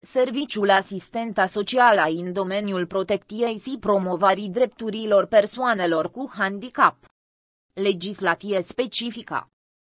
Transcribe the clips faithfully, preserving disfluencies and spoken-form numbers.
serviciul asistența socială în domeniul protecției și promovării drepturilor persoanelor cu handicap. Legislație specifică.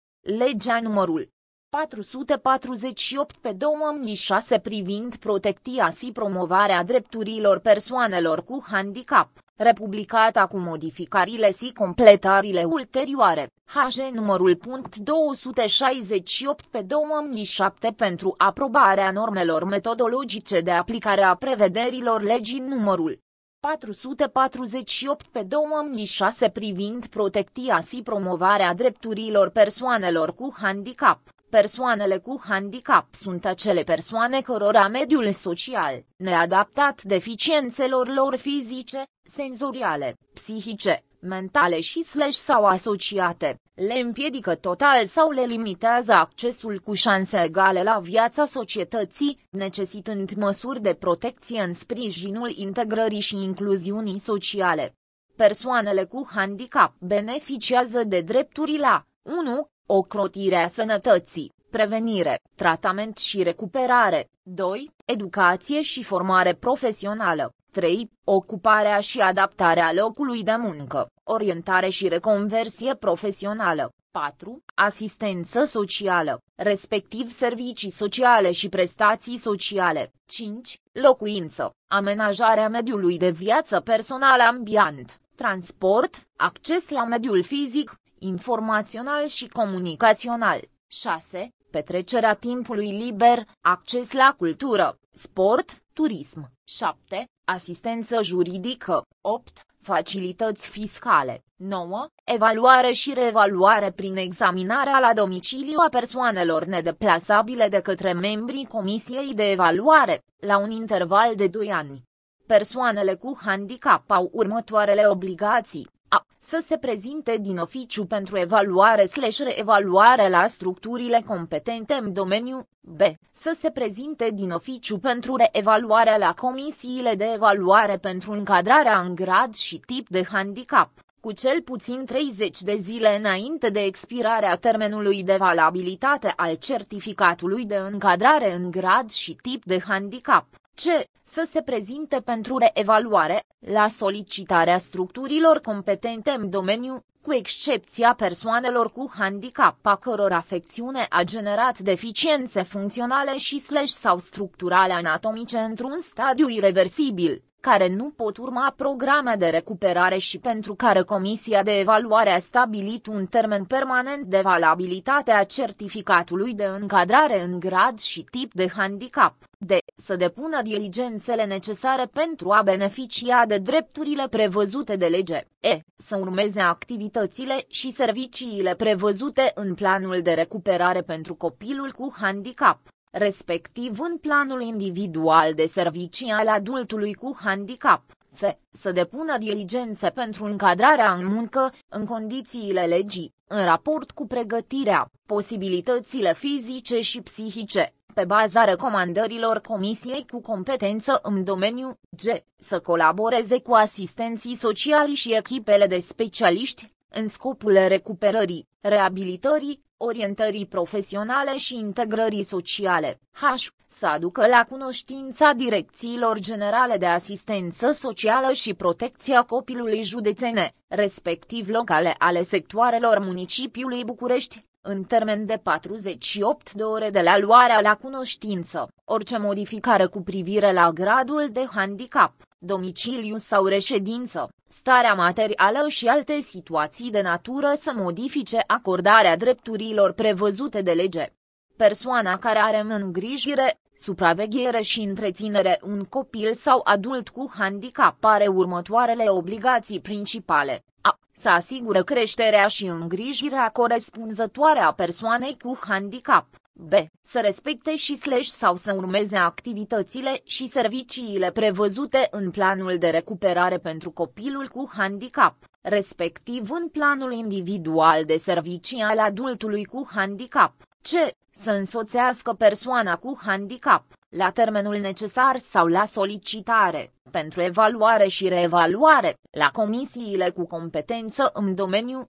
Legea numărul patru sute patruzeci și opt pe două mii șase privind protecția și promovarea drepturilor persoanelor cu handicap, republicată cu modificările și completările ulterioare, H G numărul punct două sute șaizeci și opt pe două mii șapte pentru aprobarea normelor metodologice de aplicare a prevederilor legii numărul patru sute patruzeci și opt pe două mii șase privind protecția și promovarea drepturilor persoanelor cu handicap. Persoanele cu handicap sunt acele persoane cărora mediul social, neadaptat deficiențelor lor fizice, senzoriale, psihice, mentale și slash sau asociate, le împiedică total sau le limitează accesul cu șanse egale la viața societății, necesitând măsuri de protecție în sprijinul integrării și incluziunii sociale. Persoanele cu handicap beneficiază de drepturi la unu. Ocrotirea sănătății, prevenire, tratament și recuperare, doi. Educație și formare profesională, trei. Ocuparea și adaptarea locului de muncă, orientare și reconversie profesională, patru. Asistență socială, respectiv servicii sociale și prestații sociale, cinci. Locuință, amenajarea mediului de viață personal ambient, transport, acces la mediul fizic, informațional și comunicațional, șase. Petrecerea timpului liber, acces la cultură, sport, turism, șapte. Asistență juridică, opt. Facilități fiscale, nouă. Evaluare și reevaluare prin examinarea la domiciliu a persoanelor nedeplasabile de către membrii Comisiei de Evaluare, la un interval de doi ani. Persoanele cu handicap au următoarele obligații. A. Să se prezinte din oficiu pentru evaluare slash reevaluare la structurile competente în domeniu. B. Să se prezinte din oficiu pentru reevaluarea la comisiile de evaluare pentru încadrarea în grad și tip de handicap, cu cel puțin treizeci de zile înainte de expirarea termenului de valabilitate al certificatului de încadrare în grad și tip de handicap. C. Să se prezinte pentru reevaluare, la solicitarea structurilor competente în domeniu, cu excepția persoanelor cu handicap a căror afecțiune a generat deficiențe funcționale și slash sau structurale anatomice într-un stadiu ireversibil, care nu pot urma programe de recuperare și pentru care Comisia de Evaluare a stabilit un termen permanent de valabilitate a certificatului de încadrare în grad și tip de handicap. D. Să depună diligențele necesare pentru a beneficia de drepturile prevăzute de lege. E. Să urmeze activitățile și serviciile prevăzute în planul de recuperare pentru copilul cu handicap, respectiv în planul individual de servicii al adultului cu handicap. F. Să depună diligențe pentru încadrarea în muncă, în condițiile legii, în raport cu pregătirea, posibilitățile fizice și psihice, pe baza recomandărilor Comisiei cu competență în domeniu. G. Să colaboreze cu asistenții sociali și echipele de specialiști, în scopul recuperării, reabilitării, orientării profesionale și integrării sociale. H. Să aducă la cunoștința direcțiilor generale de asistență socială și protecția copilului județene, respectiv locale ale sectoarelor municipiului București, în termen de patruzeci și opt de ore de la luarea la cunoștință, orice modificare cu privire la gradul de handicap, domiciliu sau reședință, starea materială și alte situații de natură să modifice acordarea drepturilor prevăzute de lege. Persoana care are în îngrijire, supraveghere și întreținere un copil sau adult cu handicap are următoarele obligații principale. A. Să asigure creșterea și îngrijirea corespunzătoare a persoanei cu handicap. B. Să respecte și slash sau să urmeze activitățile și serviciile prevăzute în planul de recuperare pentru copilul cu handicap, respectiv în planul individual de servicii al adultului cu handicap. C. Să însoțească persoana cu handicap, la termenul necesar sau la solicitare, pentru evaluare și reevaluare, la comisiile cu competență în domeniu. D.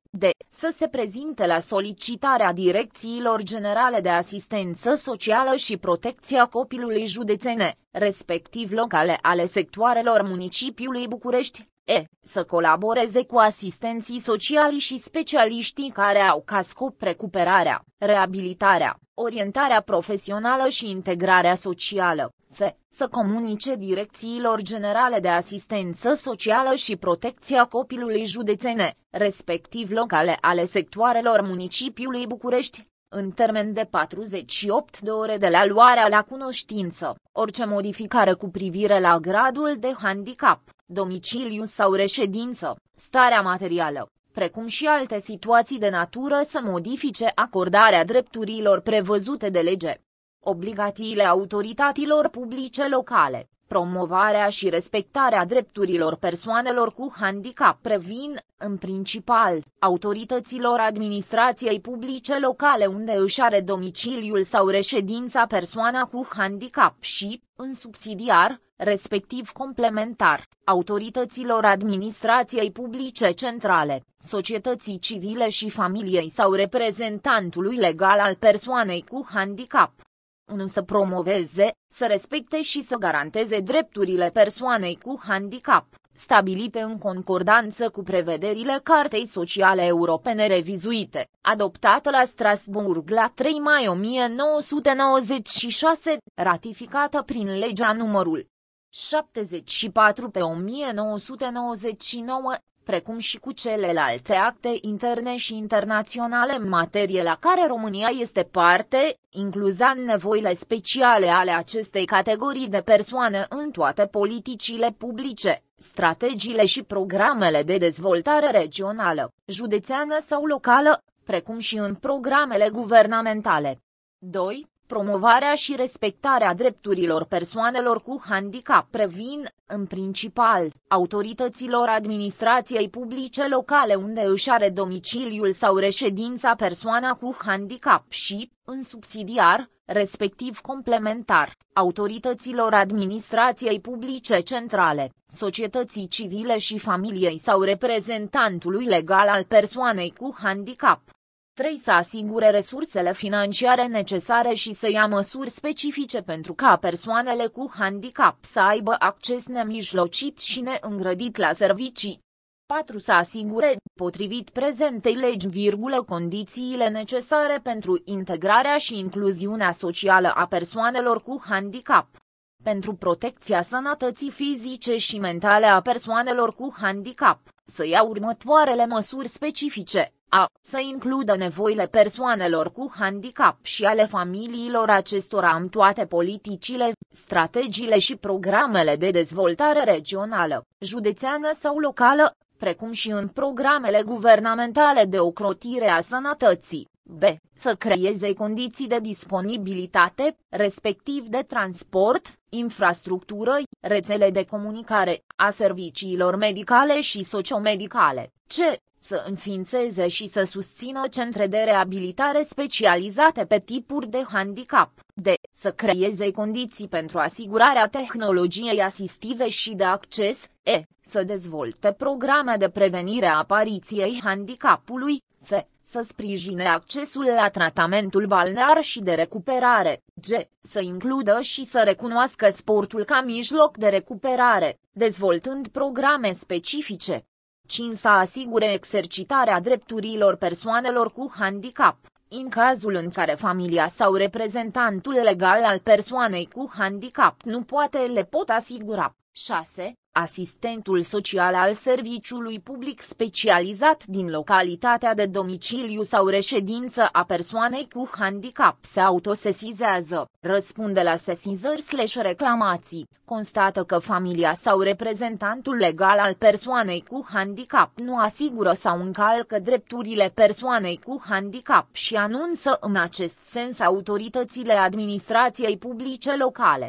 să se prezinte la solicitarea direcțiilor generale de asistență socială și protecția copilului județene, respectiv locale ale sectoarelor municipiului București, e. să colaboreze cu asistenții sociali și specialiștii care au ca scop recuperarea, reabilitarea, orientarea profesională și integrarea socială, f. să comunice direcțiilor generale de asistență socială și protecția copilului județene, respectiv locale ale sectoarelor municipiului București, în termen de patruzeci și opt de ore de la luarea la cunoștință, orice modificare cu privire la gradul de handicap, domiciliu sau reședință, starea materială, precum și alte situații de natură să modifice acordarea drepturilor prevăzute de lege. Obligațiile autorităților publice locale, promovarea și respectarea drepturilor persoanelor cu handicap previn, în principal, autorităților administrației publice locale unde își are domiciliul sau reședința persoana cu handicap și, în subsidiar, respectiv complementar, autorităților administrației publice centrale, societății civile și familiei sau reprezentantului legal al persoanei cu handicap. unu Să promoveze, să respecte și să garanteze drepturile persoanei cu handicap, stabilite în concordanță cu prevederile Cartei Sociale Europene revizuite, adoptată la Strasbourg la trei mai o mie nouă sute nouăzeci și șase, ratificată prin legea numărul șaptezeci și patru pe o mie nouă sute nouăzeci și nouă, precum și cu celelalte acte interne și internaționale în materie la care România este parte, incluzând nevoile speciale ale acestei categorii de persoane în toate politicile publice, strategiile și programele de dezvoltare regională, județeană sau locală, precum și în programele guvernamentale. doi. Promovarea și respectarea drepturilor persoanelor cu handicap previn, în principal, autorităților administrației publice locale unde își are domiciliul sau reședința persoana cu handicap și, în subsidiar, respectiv complementar, autorităților administrației publice centrale, societății civile și familiei sau reprezentantului legal al persoanei cu handicap. trei Să asigure resursele financiare necesare și să ia măsuri specifice pentru ca persoanele cu handicap să aibă acces nemijlocit și neîngrădit la servicii. patru Să asigure, potrivit prezentei legi, virgulă, condițiile necesare pentru integrarea și incluziunea socială a persoanelor cu handicap. Pentru protecția sănătății fizice și mentale a persoanelor cu handicap, să ia următoarele măsuri specifice. A. Să includă nevoile persoanelor cu handicap și ale familiilor acestora în toate politicile, strategiile și programele de dezvoltare regională, județeană sau locală, precum și în programele guvernamentale de ocrotire a sănătății. B. Să creeze condiții de disponibilitate, respectiv de transport, infrastructură, rețele de comunicare, a serviciilor medicale și sociomedicale. C. Să înființeze și să susțină centre de reabilitare specializate pe tipuri de handicap. D. Să creeze condiții pentru asigurarea tehnologiei asistive și de acces. E. Să dezvolte programe de prevenire a apariției handicapului. F. Să sprijine accesul la tratamentul balnear și de recuperare. G. Să includă și să recunoască sportul ca mijloc de recuperare, dezvoltând programe specifice. cinci Să asigure exercitarea drepturilor persoanelor cu handicap, în cazul în care familia sau reprezentantul legal al persoanei cu handicap nu poate le pot asigura. șase Asistentul social al serviciului public specializat din localitatea de domiciliu sau reședință a persoanei cu handicap se autosesizează, răspunde la sesizări/reclamații, constată că familia sau reprezentantul legal al persoanei cu handicap nu asigură sau încalcă drepturile persoanei cu handicap și anunță în acest sens autoritățile administrației publice locale.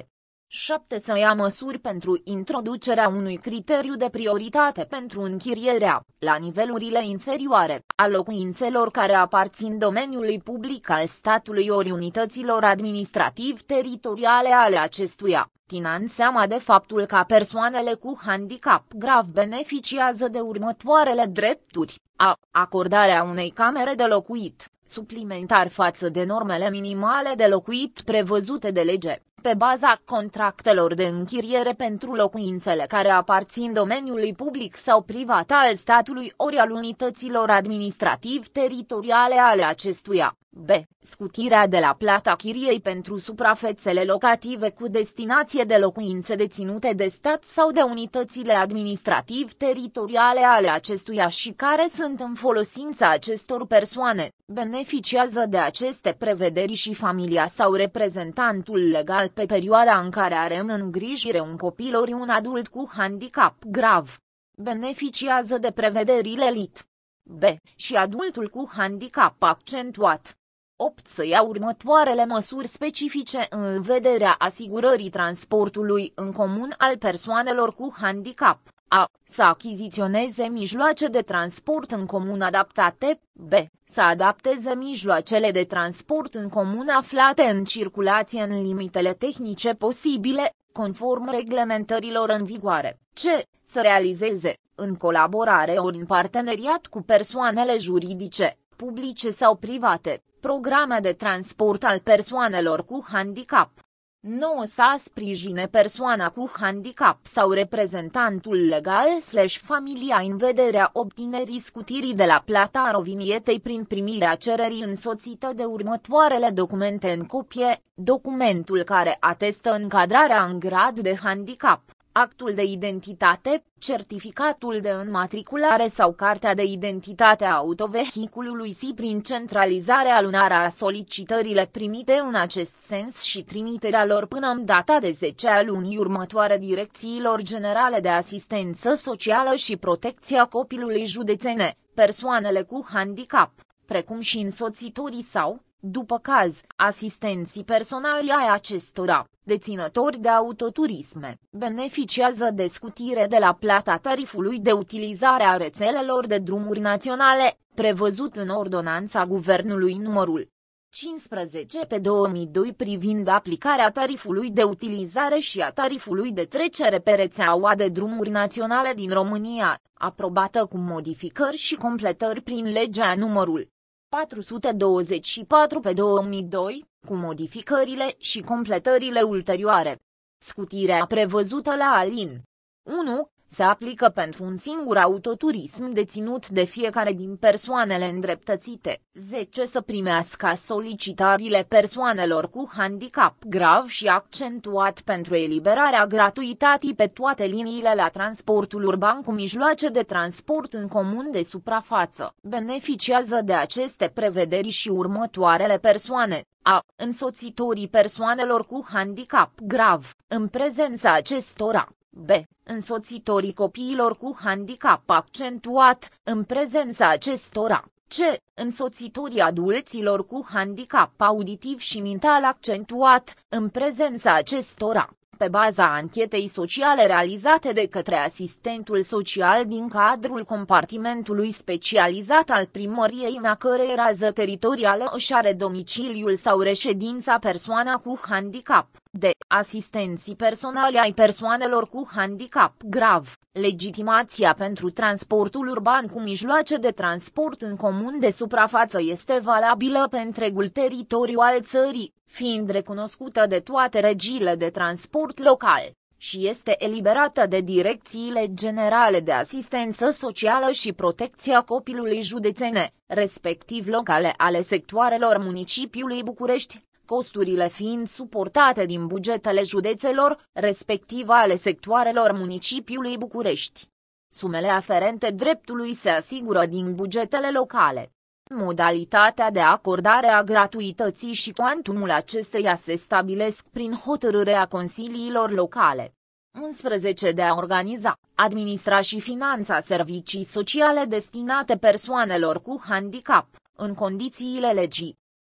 șapte Să ia măsuri pentru introducerea unui criteriu de prioritate pentru închirierea, la nivelurile inferioare, a locuințelor care aparțin domeniului public al statului ori unităților administrativ-teritoriale ale acestuia, ținând seama de faptul că persoanele cu handicap grav beneficiază de următoarele drepturi: a. Acordarea unei camere de locuit, suplimentar față de normele minimale de locuit prevăzute de lege, pe baza contractelor de închiriere pentru locuințele care aparțin domeniului public sau privat al statului ori al unităților administrativ-teritoriale ale acestuia. B. Scutirea de la plata chiriei pentru suprafețele locative cu destinație de locuințe deținute de stat sau de unitățile administrativ-teritoriale ale acestuia și care sunt în folosința acestor persoane. Beneficiază de aceste prevederi și familia sau reprezentantul legal pe perioada în care are în îngrijire un copil ori un adult cu handicap grav. Beneficiază de prevederile L I T. B. Și adultul cu handicap accentuat. opt Să ia următoarele măsuri specifice în vederea asigurării transportului în comun al persoanelor cu handicap. A. Să achiziționeze mijloace de transport în comun adaptate. B. Să adapteze mijloacele de transport în comun aflate în circulație în limitele tehnice posibile, conform reglementărilor în vigoare. C. Să realizeze, în colaborare ori în parteneriat cu persoanele juridice, publice sau private, programe de transport al persoanelor cu handicap. nouă Să sprijine persoana cu handicap sau reprezentantul legal slash familia în vederea obținerii scutirii de la plata rovinietei prin primirea cererii însoțită de următoarele documente în copie: documentul care atestă încadrarea în grad de handicap, actul de identitate, certificatul de înmatriculare sau cartea de identitate a autovehiculului și prin centralizarea lunară a solicitările primite în acest sens și trimiterea lor până în data de zece a lunii următoare Direcțiilor Generale de Asistență Socială și Protecția Copilului județene, persoanele cu handicap, precum și însoțitorii sau, după caz, asistenții personali ai acestora, deținători de autoturisme, beneficiază de scutire de la plata tarifului de utilizare a rețelelor de drumuri naționale, prevăzut în ordonanța Guvernului numărul cincisprezece pe două mii doi privind aplicarea tarifului de utilizare și a tarifului de trecere pe rețeaua de drumuri naționale din România, aprobată cu modificări și completări prin legea numărul patru sute douăzeci și patru pe două mii doi, cu modificările și completările ulterioare. Scutirea prevăzută la alin unu se aplică pentru un singur autoturism deținut de fiecare din persoanele îndreptățite. zece Să primească solicitările persoanelor cu handicap grav și accentuat pentru eliberarea gratuității pe toate liniile la transportul urban cu mijloace de transport în comun de suprafață. Beneficiază de aceste prevederi și următoarele persoane: a. Însoțitorii persoanelor cu handicap grav, în prezența acestora. B. Însoțitorii copiilor cu handicap accentuat, în prezența acestora. C. Însoțitorii adulților cu handicap auditiv și mental accentuat, în prezența acestora, pe baza anchetei sociale realizate de către asistentul social din cadrul compartimentului specializat al primăriei în a cărei rază teritorială își are domiciliul sau reședința persoana cu handicap. De asistenții personali ai persoanelor cu handicap grav, legitimația pentru transportul urban cu mijloace de transport în comun de suprafață este valabilă pe întregul teritoriu al țării, fiind recunoscută de toate regiile de transport local, și este eliberată de Direcțiile Generale de Asistență Socială și Protecția Copilului județene, respectiv locale ale sectoarelor municipiului București, costurile fiind suportate din bugetele județelor, respectiv ale sectoarelor municipiului București. Sumele aferente dreptului se asigură din bugetele locale. Modalitatea de acordare a gratuității și cuantumul acesteia se stabilesc prin hotărârea consiliilor locale. unsprezece De a organiza, administra și finanța servicii sociale destinate persoanelor cu handicap, în condițiile legii.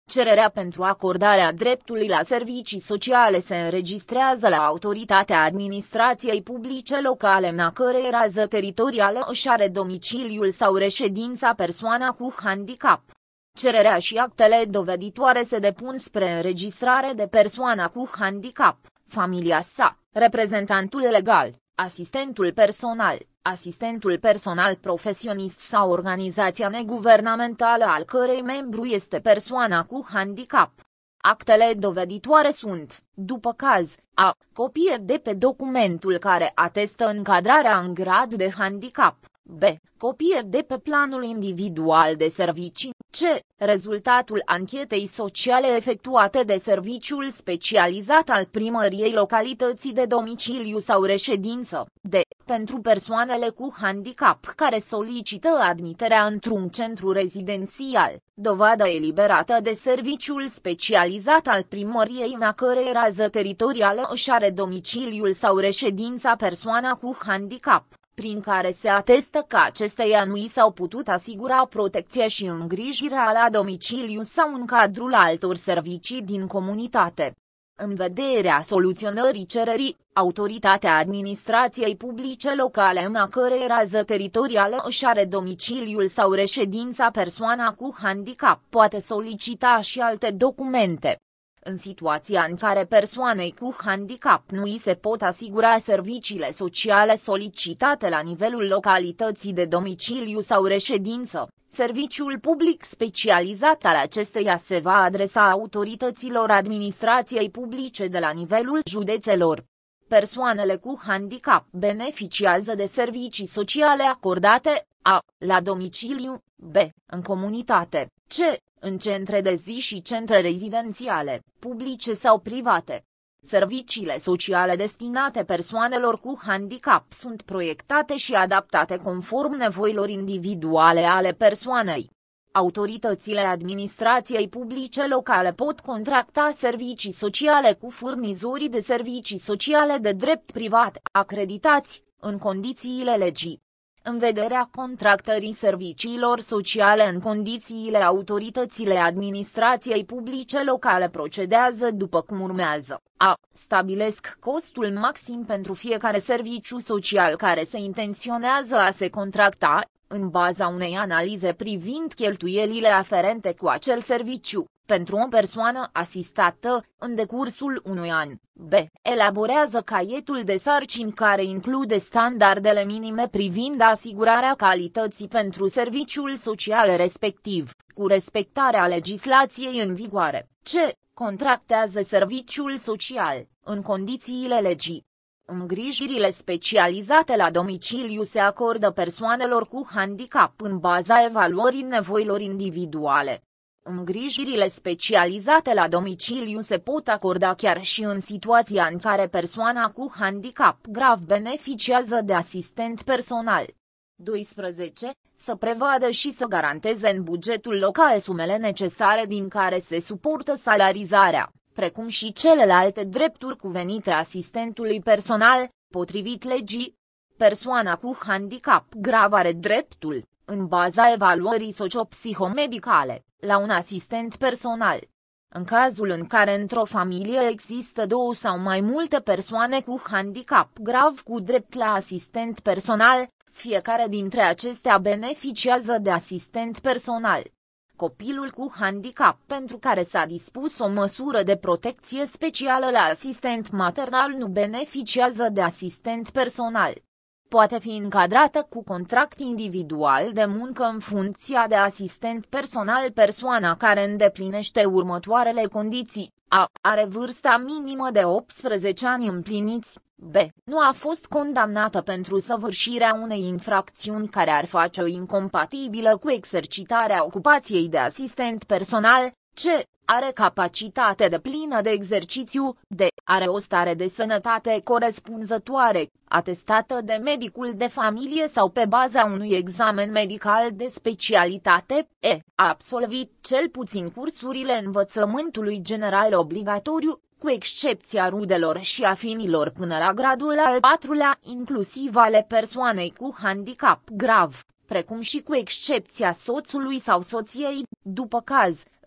Cererea pentru acordarea dreptului la servicii sociale se înregistrează la Autoritatea Administrației Publice Locale în a cărei rază teritorială își are domiciliul sau reședința persoana cu handicap. Cererea și actele doveditoare se depun spre înregistrare de persoana cu handicap, familia sa, reprezentantul legal, asistentul personal, asistentul personal profesionist sau organizația neguvernamentală al cărei membru este persoana cu handicap. Actele doveditoare sunt, după caz, a. copie de pe documentul care atestă încadrarea în grad de handicap, b. copie de pe planul individual de servicii, c. rezultatul anchetei sociale efectuate de serviciul specializat al primăriei localității de domiciliu sau reședință, d. pentru persoanele cu handicap care solicită admiterea într-un centru rezidențial, dovadă eliberată de serviciul specializat al primăriei în a cărei rază teritorială își are domiciliul sau reședința persoana cu handicap, prin care se atestă că acesteia nu i s-au putut asigura protecție și îngrijirea la domiciliu sau în cadrul altor servicii din comunitate. În vederea soluționării cererii, Autoritatea Administrației Publice Locale în a cărei rază teritorială își are domiciliul sau reședința persoana cu handicap poate solicita și alte documente. În situația în care persoanei cu handicap nu îi se pot asigura serviciile sociale solicitate la nivelul localității de domiciliu sau reședință, serviciul public specializat al acesteia se va adresa autorităților administrației publice de la nivelul județelor. Persoanele cu handicap beneficiază de servicii sociale acordate a. la domiciliu, b. în comunitate, c. în centre de zi și centre rezidențiale, publice sau private. Serviciile sociale destinate persoanelor cu handicap sunt proiectate și adaptate conform nevoilor individuale ale persoanei. Autoritățile administrației publice locale pot contracta servicii sociale cu furnizorii de servicii sociale de drept privat, acreditați, în condițiile legii. În vederea contractării serviciilor sociale în condițiile autoritățile administrației publice locale procedează după cum urmează. A. Stabilesc costul maxim pentru fiecare serviciu social care se intenționează a se contracta, în baza unei analize privind cheltuielile aferente cu acel serviciu, pentru o persoană asistată, în decursul unui an. B. Elaborează caietul de sarcini care include standardele minime privind asigurarea calității pentru serviciul social respectiv, cu respectarea legislației în vigoare. C. Contractează serviciul social, în condițiile legii. Îngrijirile specializate la domiciliu se acordă persoanelor cu handicap în baza evaluării nevoilor individuale. Îngrijirile specializate la domiciliu se pot acorda chiar și în situația în care persoana cu handicap grav beneficiază de asistent personal. doisprezece. Să prevadă și să garanteze în bugetul local sumele necesare din care se suportă salarizarea, precum și celelalte drepturi cuvenite asistentului personal, potrivit legii. Persoana cu handicap grav are dreptul, în baza evaluării socio-psihomedicale, la un asistent personal. În cazul în care într-o familie există două sau mai multe persoane cu handicap grav cu drept la asistent personal, fiecare dintre acestea beneficiază de asistent personal. Copilul cu handicap pentru care s-a dispus o măsură de protecție specială la asistent maternal nu beneficiază de asistent personal. Poate fi încadrată cu contract individual de muncă în funcția de asistent personal persoana care îndeplinește următoarele condiții. A. Are vârsta minimă de optsprezece ani împliniți. B. Nu a fost condamnată pentru săvârșirea unei infracțiuni care ar face-o incompatibilă cu exercitarea ocupației de asistent personal. C. Are capacitate deplină de exercițiu. D. Are o stare de sănătate corespunzătoare, atestată de medicul de familie sau pe baza unui examen medical de specialitate. E. A absolvit cel puțin cursurile învățământului general obligatoriu, cu excepția rudelor și afinilor până la gradul al patrulea, inclusiv ale persoanei cu handicap grav, precum și cu excepția soțului sau soției, după caz,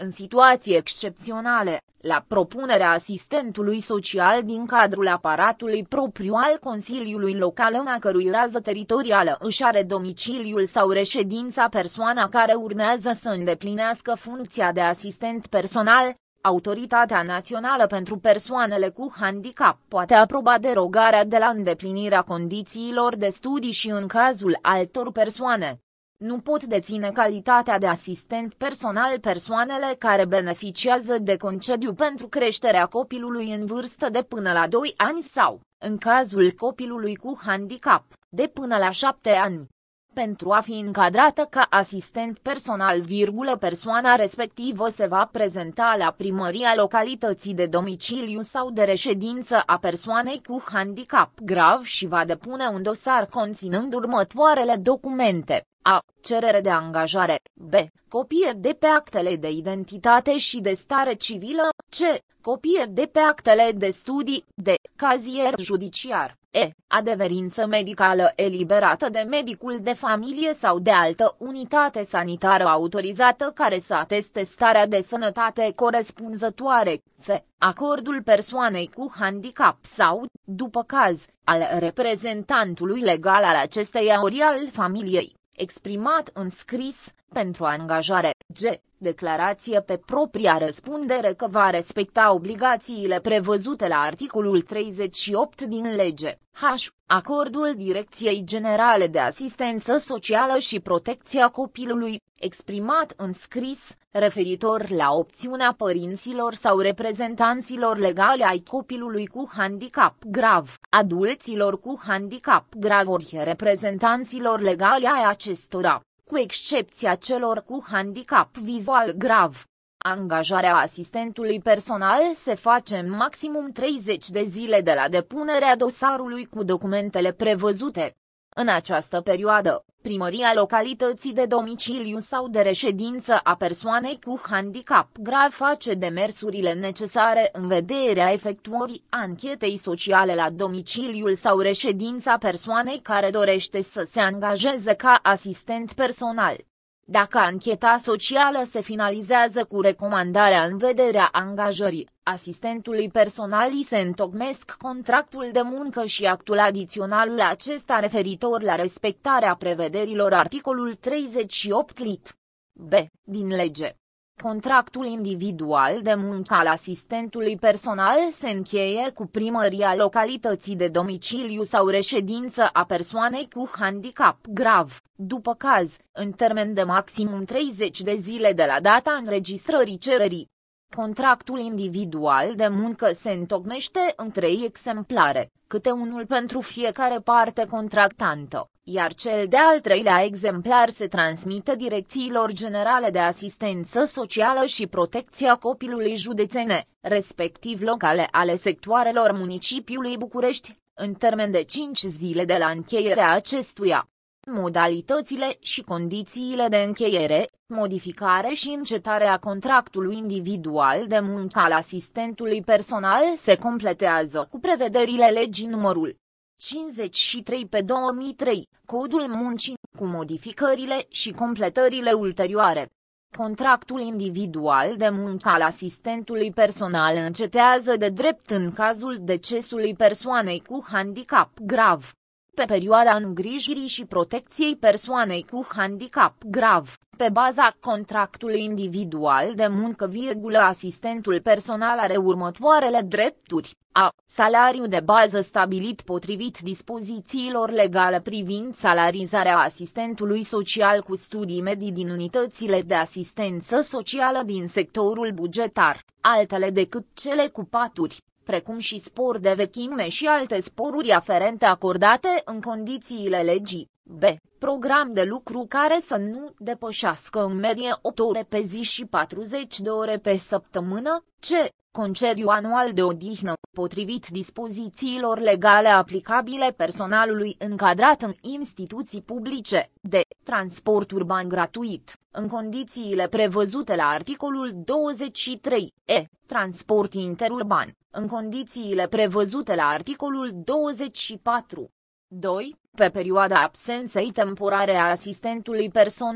În situații excepționale, la propunerea asistentului social din cadrul aparatului propriu al Consiliului Local în a cărui rază teritorială își are domiciliul sau reședința persoana care urmează să îndeplinească funcția de asistent personal, Autoritatea Națională pentru Persoanele cu Handicap poate aproba derogarea de la îndeplinirea condițiilor de studii și în cazul altor persoane. Nu pot deține calitatea de asistent personal persoanele care beneficiază de concediu pentru creșterea copilului în vârstă de până la doi ani sau, în cazul copilului cu handicap, de până la șapte ani. Pentru a fi încadrată ca asistent personal, persoana respectivă se va prezenta la primăria localității de domiciliu sau de reședință a persoanei cu handicap grav și va depune un dosar conținând următoarele documente: A. Cerere de angajare. B. Copie de pe actele de identitate și de stare civilă. C. Copie de pe actele de studii. D. Cazier judiciar. E. Adeverință medicală eliberată de medicul de familie sau de altă unitate sanitară autorizată care să ateste starea de sănătate corespunzătoare. F. Acordul persoanei cu handicap sau, după caz, al reprezentantului legal al acesteia ori al familiei, exprimat în scris, pentru angajare. G. Declarație pe propria răspundere că va respecta obligațiile prevăzute la articolul treizeci și opt din lege. H. Acordul Direcției Generale de Asistență Socială și Protecția Copilului, exprimat în scris, referitor la opțiunea părinților sau reprezentanților legale ai copilului cu handicap grav, adulților cu handicap grav ori reprezentanților legale ai acestora, cu excepția celor cu handicap vizual grav. Angajarea asistentului personal se face în maximum treizeci de zile de la depunerea dosarului cu documentele prevăzute. În această perioadă, primăria localității de domiciliu sau de reședință a persoanei cu handicap grav face demersurile necesare în vederea efectuării anchetei sociale la domiciliul sau reședința persoanei care dorește să se angajeze ca asistent personal. Dacă ancheta socială se finalizează cu recomandarea în vederea angajării asistentului personal, îi se întocmesc contractul de muncă și actul adițional la acesta referitor la respectarea prevederilor articolul treizeci și opt lit. B. Din lege. Contractul individual de muncă al asistentului personal se încheie cu primăria localității de domiciliu sau reședință a persoanei cu handicap grav, după caz, în termen de maximum treizeci de zile de la data înregistrării cererii. Contractul individual de muncă se întocmește în trei exemplare, câte unul pentru fiecare parte contractantă, iar cel de-al treilea exemplar se transmite Direcțiilor Generale de Asistență Socială și Protecția Copilului județene, respectiv locale ale sectoarelor municipiului București, în termen de cinci zile de la încheierea acestuia. Modalitățile și condițiile de încheiere, modificare și încetare a contractului individual de muncă al asistentului personal se completează cu prevederile legii numărul cincizeci și trei pe două mii trei, Codul Muncii, cu modificările și completările ulterioare. Contractul individual de muncă al asistentului personal încetează de drept în cazul decesului persoanei cu handicap grav. Pe perioada îngrijirii și protecției persoanei cu handicap grav, pe baza contractului individual de muncă, virgulă, asistentul personal are următoarele drepturi: A. Salariu de bază stabilit potrivit dispozițiilor legale privind salarizarea asistentului social cu studii medii din unitățile de asistență socială din sectorul bugetar, altele decât cele cu paturi, precum și spor de vechime și alte sporuri aferente acordate în condițiile legii. B. Program de lucru care să nu depășească în medie opt ore pe zi și patruzeci de ore pe săptămână. C. Concediu anual de odihnă, potrivit dispozițiilor legale aplicabile personalului încadrat în instituții publice. D. Transport urban gratuit, în condițiile prevăzute la articolul douăzeci și trei. E. Transport interurban, în condițiile prevăzute la articolul douăzeci și patru. doi. Pe perioada absenței temporare a asistentului personal,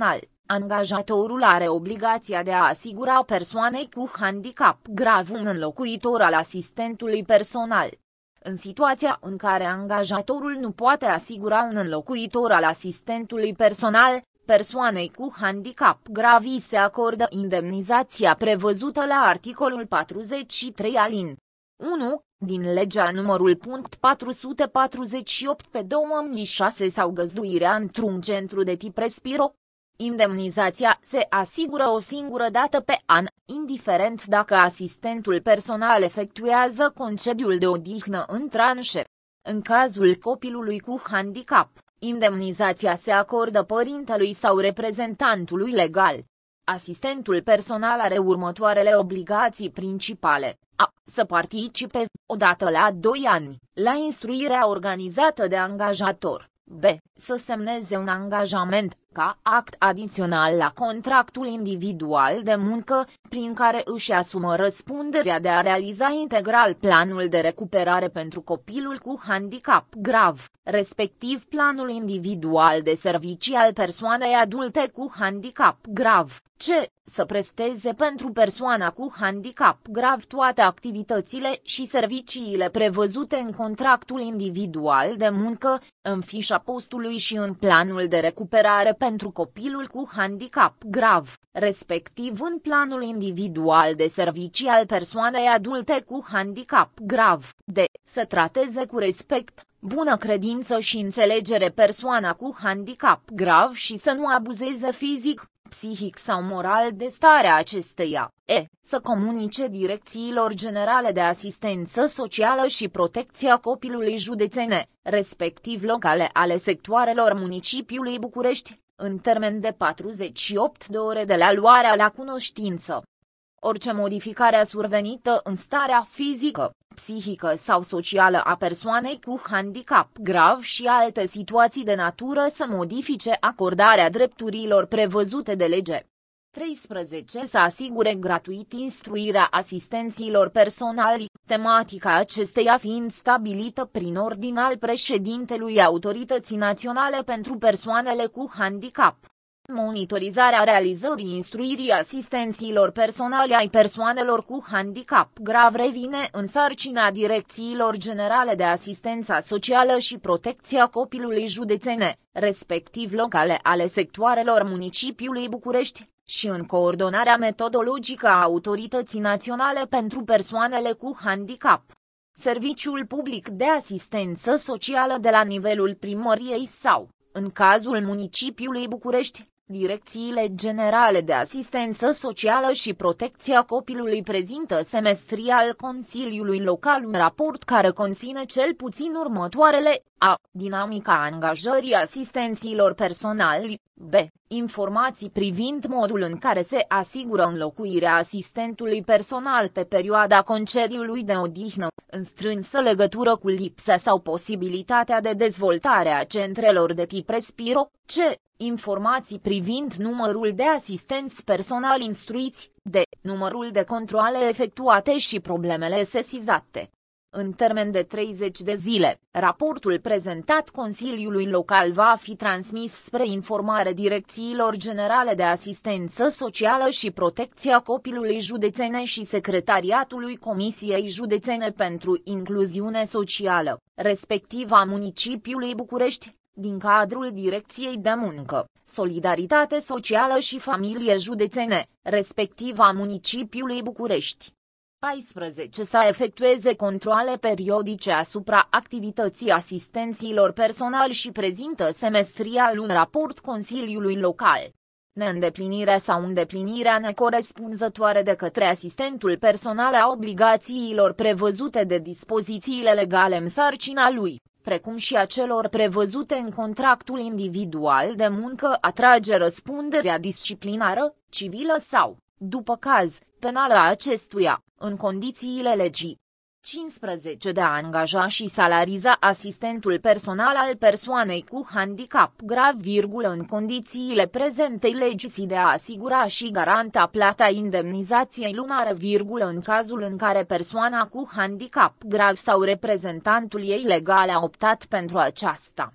Angajatorul are obligația de a asigura persoanei cu handicap grav un înlocuitor al asistentului personal. În situația în care angajatorul nu poate asigura un înlocuitor al asistentului personal, persoanei cu handicap grav îi se acordă indemnizația prevăzută la articolul patruzeci și trei alin unu din legea numărul patru sute patruzeci și opt pe două mii șase sau găzduirea într-un centru de tip Respiro. Indemnizația se asigură o singură dată pe an, indiferent dacă asistentul personal efectuează concediul de odihnă în tranșe. În cazul copilului cu handicap, indemnizația se acordă părintelui sau reprezentantului legal. Asistentul personal are următoarele obligații principale: a. Să participe, odată la doi ani, la instruirea organizată de angajator. B. Să semneze un angajament, ca act adițional la contractul individual de muncă, prin care își asumă răspunderea de a realiza integral planul de recuperare pentru copilul cu handicap grav, respectiv planul individual de servicii al persoanei adulte cu handicap grav. C. Să presteze pentru persoana cu handicap grav toate activitățile și serviciile prevăzute în contractul individual de muncă, în fișa postului și în planul de recuperare pentru copilul cu handicap grav, respectiv în planul individual de servicii al persoanei adulte cu handicap grav. D. Să trateze cu respect, bună credință și înțelegere persoana cu handicap grav și să nu abuzeze fizic, psihic sau moral de starea acesteia. E. Să comunice direcțiilor generale de asistență socială și protecția copilului județene, respectiv locale ale sectoarelor municipiului București, în termen de patruzeci și opt de ore de la luarea la cunoștință. Orice modificare survenită în starea fizică, psihică sau socială a persoanei cu handicap grav și alte situații de natură să modifice acordarea drepturilor prevăzute de lege. treisprezece. Să asigure gratuit instruirea asistenților personali, tematica acesteia fiind stabilită prin ordin al președintelui Autorității Naționale pentru Persoanele cu Handicap. Monitorizarea realizării instruirii asistenților personali ai persoanelor cu handicap grav revine în sarcina direcțiilor generale de asistență socială și protecția copilului județene, respectiv locale ale sectoarelor municipiului București, și în coordonarea metodologică a Autorității Naționale pentru Persoanele cu Handicap. Serviciul public de asistență socială de la nivelul primăriei sau, în cazul municipiului București, direcțiile generale de asistență socială și protecția copilului prezintă semestrial Consiliului Local un raport care conține cel puțin următoarele: a. Dinamica angajării asistenților personali. B. Informații privind modul în care se asigură înlocuirea asistentului personal pe perioada concediului de odihnă, în strânsă legătură cu lipsa sau posibilitatea de dezvoltare a centrelor de tip Respiro. C. Informații privind numărul de asistenți personali instruiți. D. Numărul de controale efectuate și problemele sesizate. În termen de treizeci de zile, raportul prezentat Consiliului Local va fi transmis spre informare direcțiilor generale de asistență socială și protecția copilului județene și secretariatului Comisiei Județene pentru Incluziune Socială, respectiv a municipiului București, din cadrul Direcției de Muncă, Solidaritate Socială și Familie Județene, respectiv a municipiului București. paisprezece. Să efectueze controale periodice asupra activității asistenților personali și prezintă semestrial un raport Consiliului Local. Neîndeplinirea sau îndeplinirea necorespunzătoare de către asistentul personal a obligațiilor prevăzute de dispozițiile legale în sarcina lui, precum și a celor prevăzute în contractul individual de muncă, atrage răspunderea disciplinară, civilă sau, după caz, penală a acestuia, în condițiile legii. cincisprezece. De a angaja și salariza asistentul personal al persoanei cu handicap grav, virgulă, în condițiile prezentei legi și de a asigura și garanta plata indemnizației lunare, virgulă, în cazul în care persoana cu handicap grav sau reprezentantul ei legal a optat pentru aceasta.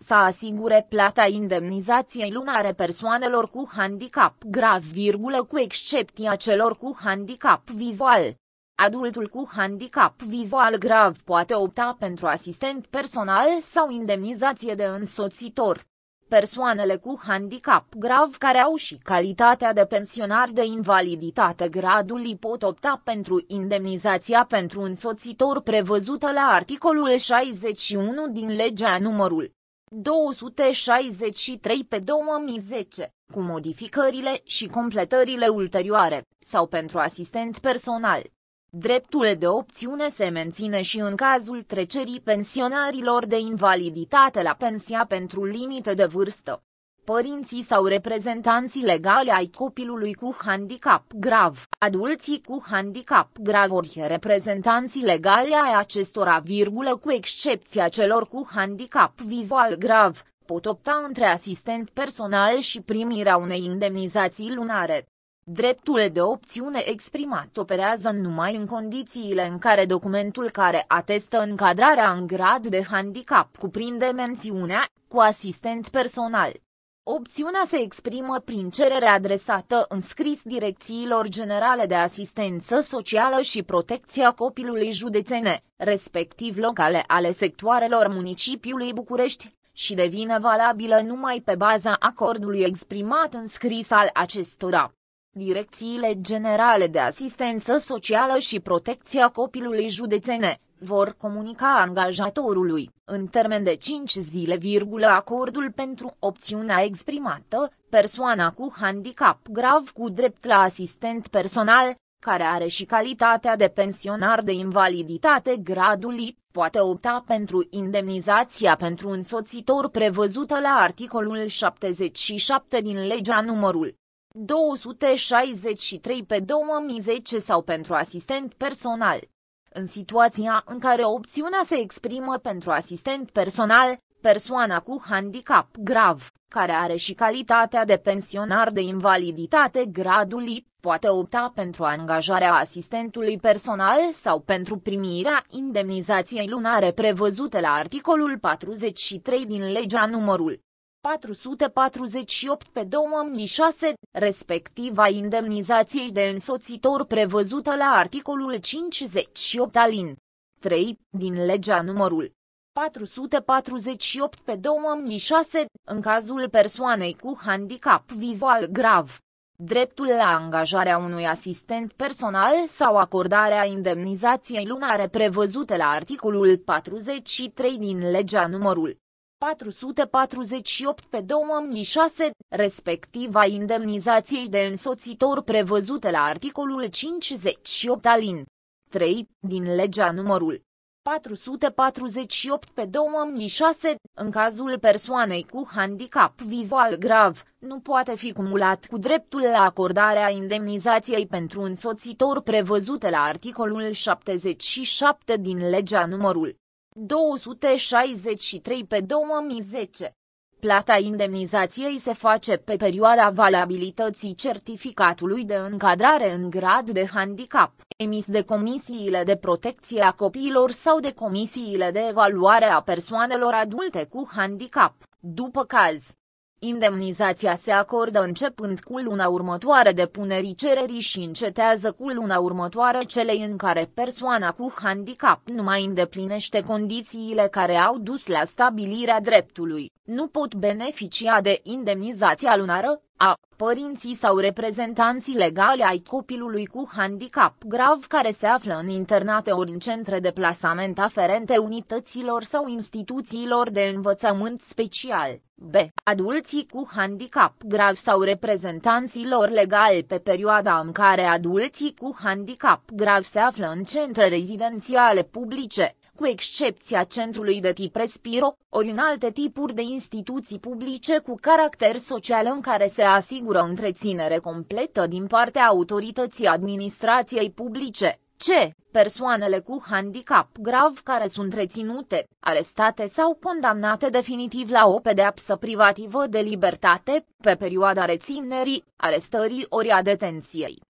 să asigure plata indemnizației lunare persoanelor cu handicap grav, cu excepția celor cu handicap vizual. Adultul cu handicap vizual grav poate opta pentru asistent personal sau indemnizație de însoțitor. Persoanele cu handicap grav care au și calitatea de pensionar de invaliditate gradul I pot opta pentru indemnizația pentru însoțitor prevăzută la articolul șaizeci și unu din legea numărul două sute șaizeci și trei pe două mii zece, cu modificările și completările ulterioare, sau pentru asistent personal. Dreptul de opțiune se menține și în cazul trecerii pensionarilor de invaliditate la pensia pentru limită de vârstă. Părinții sau reprezentanții legali ai copilului cu handicap grav, adulții cu handicap grav ori reprezentanții legali ai acestora, virgulă, cu excepția celor cu handicap vizual grav, pot opta între asistent personal și primirea unei indemnizații lunare. Dreptul de opțiune exprimat operează numai în condițiile în care documentul care atestă încadrarea în grad de handicap cuprinde mențiunea cu asistent personal. Opțiunea se exprimă prin cerere adresată în scris Direcțiilor Generale de Asistență Socială și Protecția Copilului județene, respectiv locale ale sectoarelor municipiului București, și devine valabilă numai pe baza acordului exprimat în scris al acestora. Direcțiile Generale de Asistență Socială și Protecția Copilului județene vor comunica angajatorului, în termen de cinci zile, acordul pentru opțiunea exprimată, persoana cu handicap grav cu drept la asistent personal, care are și calitatea de pensionar de invaliditate gradul I, poate opta pentru indemnizația pentru însoțitor prevăzută la articolul șaptezeci și șapte din legea numărul două sute șaizeci și trei pe două mii zece sau pentru asistent personal. În situația în care opțiunea se exprimă pentru asistent personal, persoana cu handicap grav, care are și calitatea de pensionar de invaliditate gradul I, poate opta pentru angajarea asistentului personal sau pentru primirea indemnizației lunare prevăzute la articolul patruzeci și trei din legea numărul patru sute patruzeci și opt pe două mii șase, respectiv a indemnizației de însoțitor prevăzută la articolul cincizeci și opt alin trei din legea numărul patru sute patruzeci și opt pe două mii șase, în cazul persoanei cu handicap vizual grav. Dreptul la angajarea unui asistent personal sau acordarea indemnizației lunare prevăzute la articolul patruzeci și trei din legea numărul patru sute patruzeci și opt pe două mii șase, respectiv a indemnizației de însoțitor prevăzute la articolul cincizeci și opt alin trei din legea numărul patru sute patruzeci și opt pe două mii șase, în cazul persoanei cu handicap vizual grav, nu poate fi cumulat cu dreptul la acordarea indemnizației pentru însoțitor prevăzute la articolul șaptezeci și șapte din legea numărul două sute șaizeci și trei pe două mii zece. Plata indemnizației se face pe perioada valabilității certificatului de încadrare în grad de handicap, emis de comisiile de protecție a copiilor sau de comisiile de evaluare a persoanelor adulte cu handicap, după caz. Indemnizația se acordă începând cu luna următoare depunerii cererii și încetează cu luna următoare celei în care persoana cu handicap nu mai îndeplinește condițiile care au dus la stabilirea dreptului. Nu pot beneficia de indemnizația lunară a părinții sau reprezentanții legali ai copilului cu handicap grav care se află în internate ori în centre de plasament aferente unităților sau instituțiilor de învățământ special. B. Adulții cu handicap grav sau reprezentanții lor legali pe perioada în care adulții cu handicap grav se află în centre rezidențiale publice, cu excepția centrului de tip Respiro, ori în alte tipuri de instituții publice cu caracter social în care se asigură întreținere completă din partea autorității administrației publice. C. Persoanele cu handicap grav care sunt reținute, arestate sau condamnate definitiv la o pedeapsă privativă de libertate, pe perioada reținerii, arestării ori a detenției.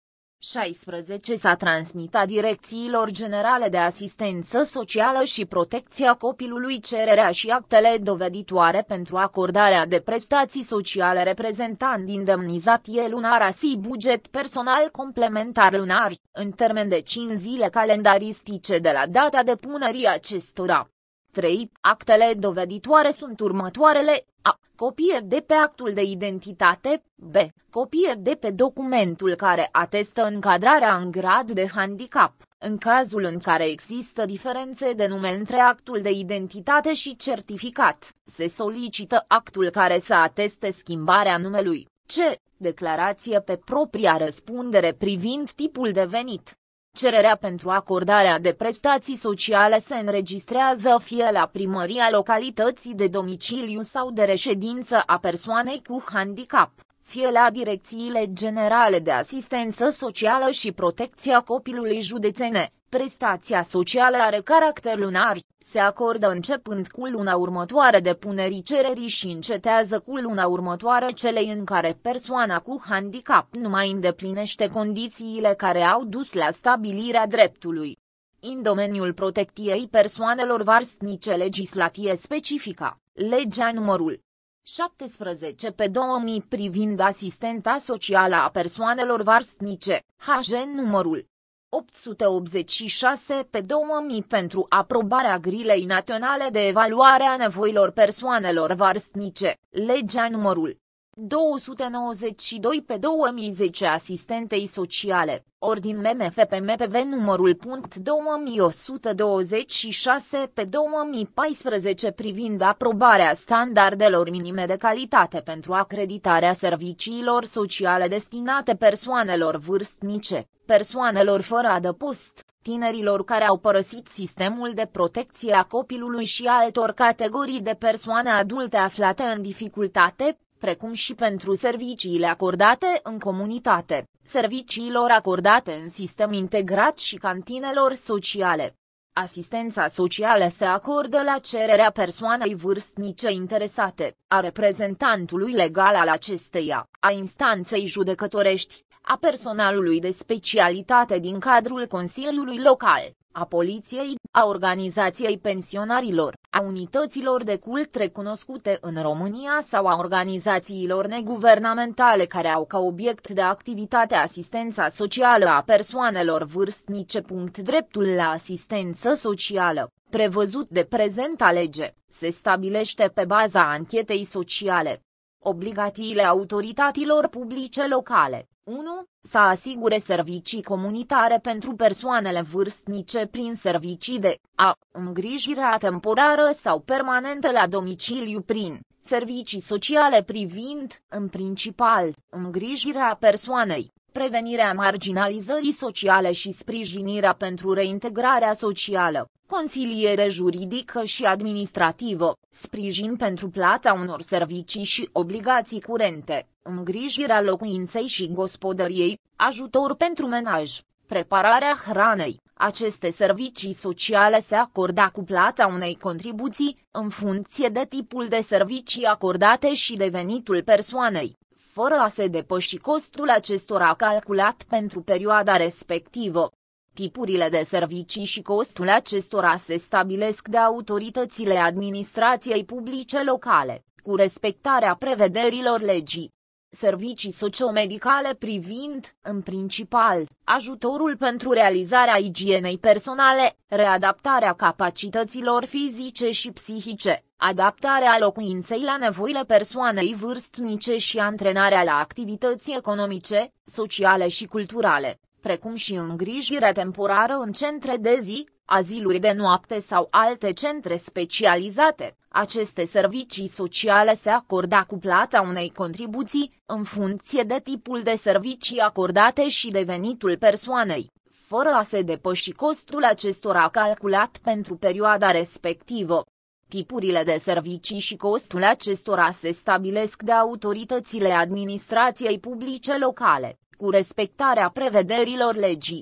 șaisprezece S-a transmit Direcțiilor Generale de Asistență Socială și Protecția Copilului cererea și actele doveditoare pentru acordarea de prestații sociale reprezentând indemnizație lunară și buget personal complementar lunar, în termen de cinci zile calendaristice de la data depunerii acestora. trei. Actele doveditoare sunt următoarele: A. Copie de pe actul de identitate. B. Copie de pe documentul care atestă încadrarea în grad de handicap. În cazul în care există diferențe de nume între actul de identitate și certificat, se solicită actul care să ateste schimbarea numelui. C. Declarație pe propria răspundere privind tipul de venit. Cererea pentru acordarea de prestații sociale se înregistrează fie la primăria localității de domiciliu sau de reședință a persoanei cu handicap, fie la Direcțiile Generale de Asistență Socială și Protecția Copilului județene. Prestația socială are caracter lunar, se acordă începând cu luna următoare depunerii cererii și încetează cu luna următoare celei în care persoana cu handicap nu mai îndeplinește condițiile care au dus la stabilirea dreptului. În domeniul protecției persoanelor vârstnice, legislație specifică, legea numărul șaptesprezece pe două mii privind asistența socială a persoanelor vârstnice, H G numărul opt sute optzeci și șase pe două mii pentru aprobarea Grilei Naționale de Evaluare a Nevoilor Persoanelor Vârstnice, legea numărul două sute nouăzeci și doi pe două mii zece asistentei sociale, ordin M M F P M P V numărul două mii o sută douăzeci și șase pe două mii paisprezece privind aprobarea standardelor minime de calitate pentru acreditarea serviciilor sociale destinate persoanelor vârstnice, persoanelor fără adăpost, tinerilor care au părăsit sistemul de protecție a copilului și altor categorii de persoane adulte aflate în dificultate, precum și pentru serviciile acordate în comunitate, serviciilor acordate în sistem integrat și cantinelor sociale. Asistența socială se acordă la cererea persoanei vârstnice interesate, a reprezentantului legal al acesteia, a instanței judecătorești, a personalului de specialitate din cadrul Consiliului Local, a poliției, a organizației pensionarilor, a unităților de cult recunoscute în România sau a organizațiilor neguvernamentale care au ca obiect de activitate asistența socială a persoanelor vârstnice. Dreptul la asistență socială, prevăzut de prezenta lege, se stabilește pe baza anchetei sociale. Obligațiile autorităților publice locale. unu. Să asigure servicii comunitare pentru persoanele vârstnice prin servicii de a. îngrijire temporară sau permanentă la domiciliu prin servicii sociale privind, în principal, îngrijirea persoanei, prevenirea marginalizării sociale și sprijinirea pentru reintegrarea socială, consiliere juridică și administrativă, sprijin pentru plata unor servicii și obligații curente, îngrijirea locuinței și gospodăriei, ajutor pentru menaj, prepararea hranei. Aceste servicii sociale se acordă cu plata unei contribuții, în funcție de tipul de servicii acordate și de venitul persoanei, fără a se depăși costul acestora calculat pentru perioada respectivă. Tipurile de servicii și costul acestora se stabilesc de autoritățile administrației publice locale, cu respectarea prevederilor legii. Servicii sociomedicale privind, în principal, ajutorul pentru realizarea igienei personale, readaptarea capacităților fizice și psihice, adaptarea locuinței la nevoile persoanei vârstnice și antrenarea la activități economice, sociale și culturale, precum și îngrijirea temporară în centre de zi, aziluri de noapte sau alte centre specializate. Aceste servicii sociale se acordă cu plata unei contribuții, în funcție de tipul de servicii acordate și de venitul persoanei, fără a se depăși costul acestora calculat pentru perioada respectivă. Tipurile de servicii și costul acestora se stabilesc de autoritățile administrației publice locale, cu respectarea prevederilor legii.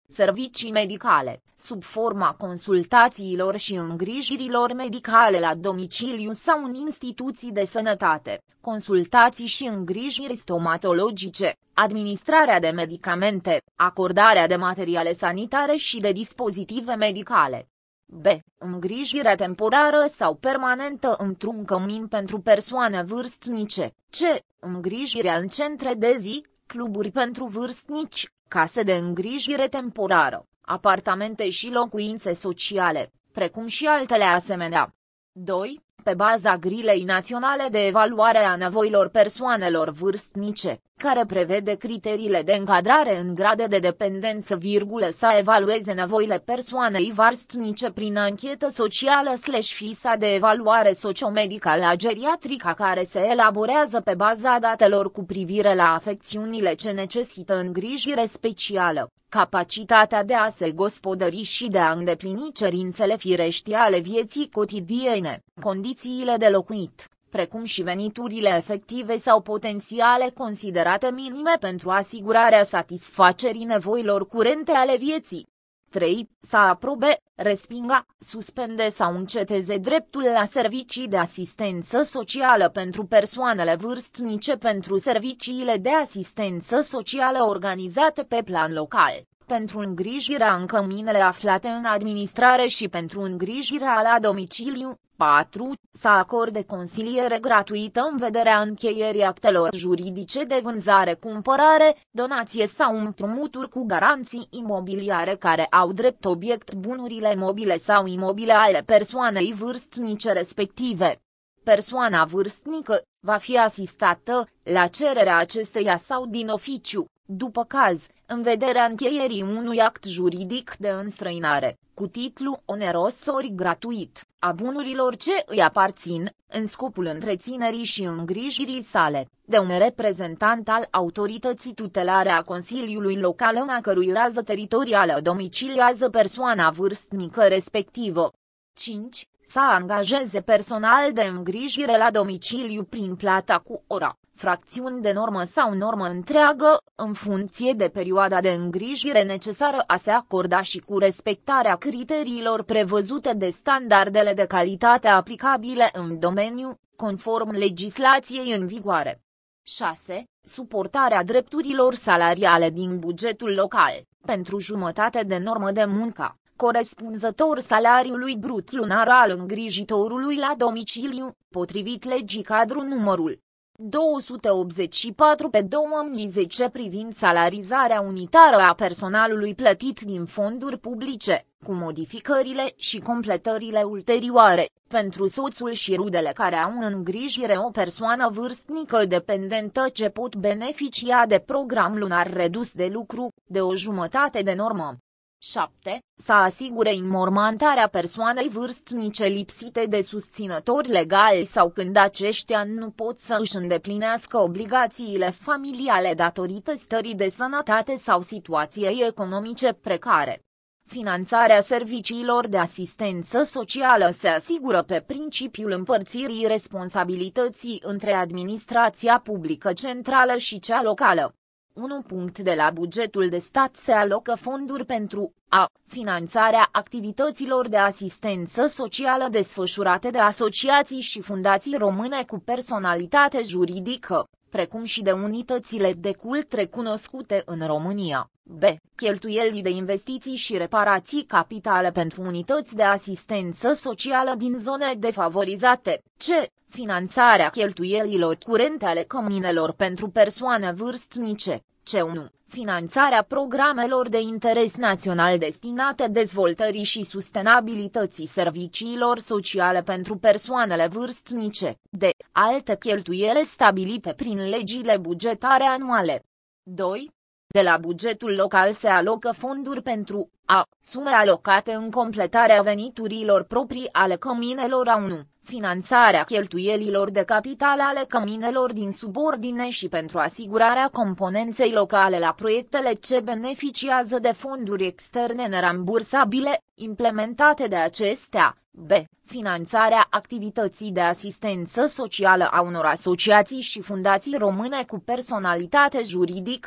servicii medicale, sub forma consultațiilor și îngrijirilor medicale la domiciliu sau în instituții de sănătate, consultații și îngrijiri stomatologice, administrarea de medicamente, acordarea de materiale sanitare și de dispozitive medicale. B. Îngrijirea temporară sau permanentă într-un cămin pentru persoane vârstnice. C. Îngrijirea în centre de zi, cluburi pentru vârstnici, case de îngrijire temporară, apartamente și locuințe sociale, precum și altele asemenea. doi. Pe baza Grilei Naționale de Evaluare a Nevoilor Persoanelor Vârstnice, care prevede criteriile de încadrare în grade de dependență, virgulă, să evalueze nevoile persoanei vârstnice prin anchetă socială slash FISA de evaluare sociomedicală geriatrică care se elaborează pe baza datelor cu privire la afecțiunile ce necesită îngrijire specială, capacitatea de a se gospodări și de a îndeplini cerințele firești ale vieții cotidiene, condițiile de locuit, precum și veniturile efective sau potențiale considerate minime pentru asigurarea satisfacerii nevoilor curente ale vieții. trei. Să aprobe, respinga, suspende sau înceteze dreptul la servicii de asistență socială pentru persoanele vârstnice pentru serviciile de asistență socială organizate pe plan local, pentru îngrijirea în căminele aflate în administrare și pentru îngrijirea la domiciliu. patru. Să acorde consiliere gratuită în vederea încheierii actelor juridice de vânzare-cumpărare, donație sau împrumuturi cu garanții imobiliare care au drept obiect bunurile mobile sau imobile ale persoanei vârstnice respective. Persoana vârstnică va fi asistată, la cererea acesteia sau din oficiu, după caz, în vederea încheierii unui act juridic de înstrăinare, cu titlu oneros ori gratuit, a bunurilor ce îi aparțin, în scopul întreținerii și îngrijirii sale, de un reprezentant al autorității tutelare a Consiliului Local în a cărui rază teritorială domiciliază persoana vârstnică respectivă. cinci. Să angajeze personal de îngrijire la domiciliu prin plata cu ora, fracțiuni de normă sau normă întreagă, în funcție de perioada de îngrijire necesară a se acorda și cu respectarea criteriilor prevăzute de standardele de calitate aplicabile în domeniu, conform legislației în vigoare. șase. Suportarea drepturilor salariale din bugetul local, pentru jumătate de normă de muncă, corespunzător salariului brut lunar al îngrijitorului la domiciliu, potrivit legii cadru numărul două sute optzeci și patru pe două mii zece privind salarizarea unitară a personalului plătit din fonduri publice, cu modificările și completările ulterioare, pentru soțul și rudele care au în îngrijire o persoană vârstnică dependentă ce pot beneficia de program lunar redus de lucru, de o jumătate de normă. șapte. Să asigure înmormântarea persoanei vârstnice lipsite de susținători legali sau când aceștia nu pot să își îndeplinească obligațiile familiale datorită stării de sănătate sau situației economice precare. Finanțarea serviciilor de asistență socială se asigură pe principiul împărțirii responsabilității între administrația publică centrală și cea locală. unu. De la bugetul de stat se alocă fonduri pentru a. Finanțarea activităților de asistență socială desfășurate de asociații și fundații române cu personalitate juridică, precum și de unitățile de cult recunoscute în România. B. Cheltuieli de investiții și reparații capitale pentru unități de asistență socială din zone defavorizate. C. Finanțarea cheltuielilor curente ale căminelor pentru persoane vârstnice. C unu. Finanțarea programelor de interes național destinate dezvoltării și sustenabilității serviciilor sociale pentru persoanele vârstnice. D. Alte cheltuieli stabilite prin legile bugetare anuale. doi. De la bugetul local se alocă fonduri pentru a. Sume alocate în completarea veniturilor proprii ale căminelor. A unu. Finanțarea cheltuielilor de capital ale căminelor din subordine și pentru asigurarea componenței locale la proiectele ce beneficiază de fonduri externe nerambursabile, implementate de acestea. B. Finanțarea activității de asistență socială a unor asociații și fundații române cu personalitate juridică,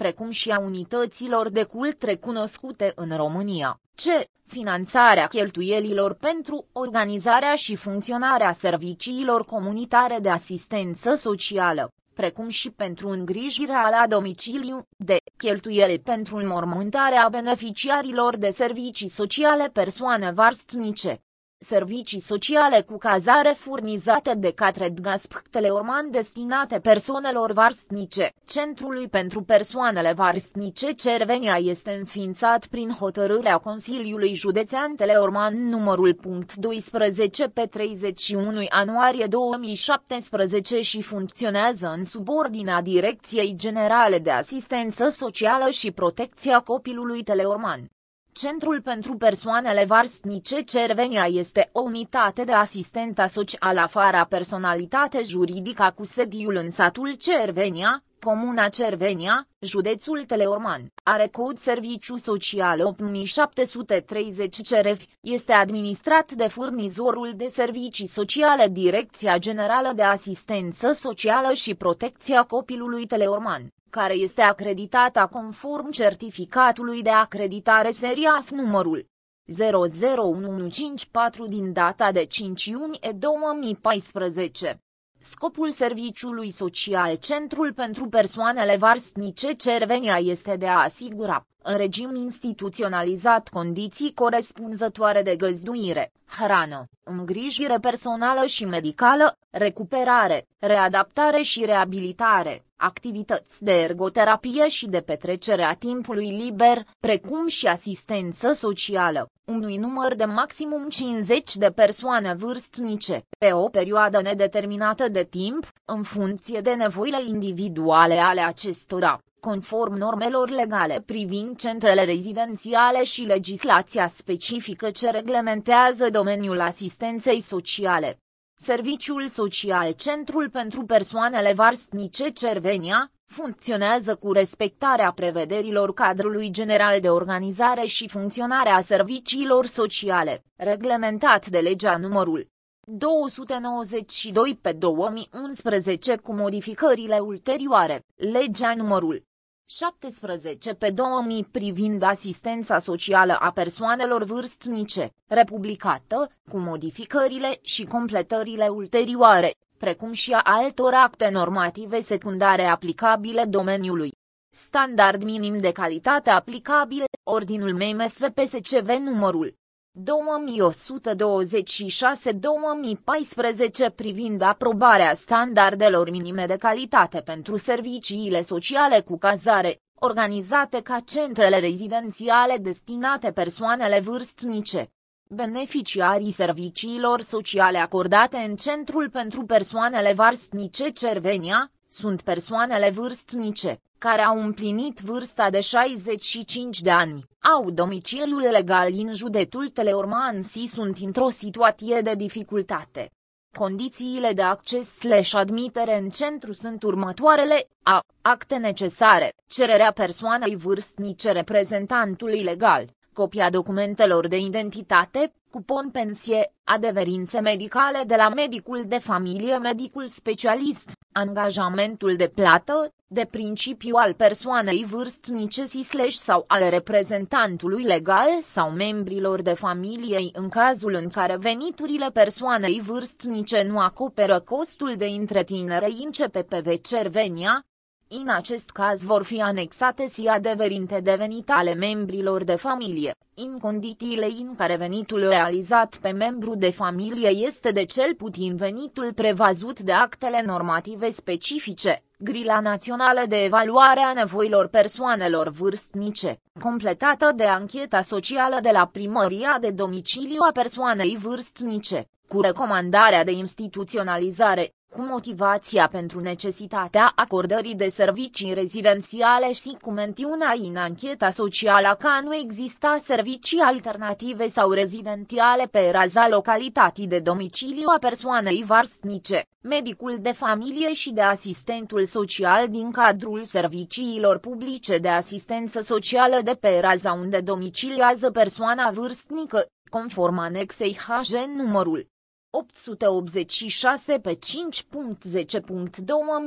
precum și a unităților de cult recunoscute în România. C. Finanțarea cheltuielilor pentru organizarea și funcționarea serviciilor comunitare de asistență socială, precum și pentru îngrijirea la domiciliu. D. Cheltuieli pentru înmormântarea beneficiarilor de servicii sociale persoane vârstnice. Servicii sociale cu cazare furnizate de către D G A S P Teleorman destinate persoanelor vârstnice. Centrului pentru persoanele vârstnice Cervenia este înființat prin hotărârea Consiliului Județean Teleorman numărul doisprezece pe treizeci și unu ianuarie două mii șaptesprezece și funcționează în subordinea Direcției Generale de Asistență Socială și Protecția Copilului Teleorman. Centrul pentru persoanele vârstnice Cervenia este o unitate de asistență socială fără personalitate juridică cu sediul în satul Cervenia, Comuna Cervenia, județul Teleorman. Are cod serviciu social opt mii șapte sute treizeci C R F, este administrat de furnizorul de servicii sociale Direcția Generală de Asistență Socială și Protecția Copilului Teleorman, care este acreditată conform certificatului de acreditare seria F numărul zero zero unu unu cinci patru din data de cinci iunie două mii paisprezece. Scopul serviciului social Centrul pentru persoanele vârstnice Cervenia este de a asigura, în regim instituționalizat, condiții corespunzătoare de găzduire, hrană, îngrijire personală și medicală, recuperare, readaptare și reabilitare, activități de ergoterapie și de petrecere a timpului liber, precum și asistență socială, unui număr de maximum cincizeci de persoane vârstnice, pe o perioadă nedeterminată de timp, în funcție de nevoile individuale ale acestora, conform normelor legale privind centrele rezidențiale și legislația specifică ce reglementează domeniul asistenței sociale. Serviciul social Centrul pentru persoanele vârstnice Cervenia funcționează cu respectarea prevederilor Cadrului General de Organizare și Funcționare a Serviciilor Sociale, reglementat de legea numărul două sute nouăzeci și doi pe două mii unsprezece cu modificările ulterioare, legea numărul șaptesprezece pe două mii privind asistența socială a persoanelor vârstnice, republicată, cu modificările și completările ulterioare, precum și a altor acte normative secundare aplicabile domeniului. Standard minim de calitate aplicabil, Ordinul M M F P S C V numărul două mii o sută douăzeci și șase pe două mii paisprezece privind aprobarea standardelor minime de calitate pentru serviciile sociale cu cazare, organizate ca centrele rezidențiale destinate persoanele vârstnice. Beneficiarii serviciilor sociale acordate în Centrul pentru persoanele vârstnice Cervenia sunt persoanele vârstnice, care au împlinit vârsta de șaizeci și cinci de ani, au domiciliul legal în județul Teleorman și sunt într-o situație de dificultate. Condițiile de acces slash admitere în centru sunt următoarele: a. Acte necesare, cererea persoanei vârstnice reprezentantului legal, copia documentelor de identitate, cupon pensie, adeverințe medicale de la medicul de familie, medicul specialist, angajamentul de plată, de principiu al persoanei vârstnice slash sau al reprezentantului legal sau membrilor de familie în cazul în care veniturile persoanei vârstnice nu acoperă costul de întreținere în C P P V Cervenia. În acest caz vor fi anexate și adeverinte de venit ale membrilor de familie, în condițiile în care venitul realizat pe membru de familie este de cel puțin venitul prevăzut de actele normative specifice, Grila Națională de Evaluare a Nevoilor Persoanelor Vârstnice, completată de ancheta socială de la primăria de domiciliu a persoanei vârstnice, cu recomandarea de instituționalizare, cu motivația pentru necesitatea acordării de servicii rezidențiale și cu mențiunea în ancheta socială că nu exista servicii alternative sau rezidențiale pe raza localității de domiciliu a persoanei vârstnice, medicul de familie și de asistentul social din cadrul serviciilor publice de asistență socială de pe raza unde domiciliază persoana vârstnică, conform anexei H G numărul opt sute optzeci și șase pe cinci punct zece punct două mii,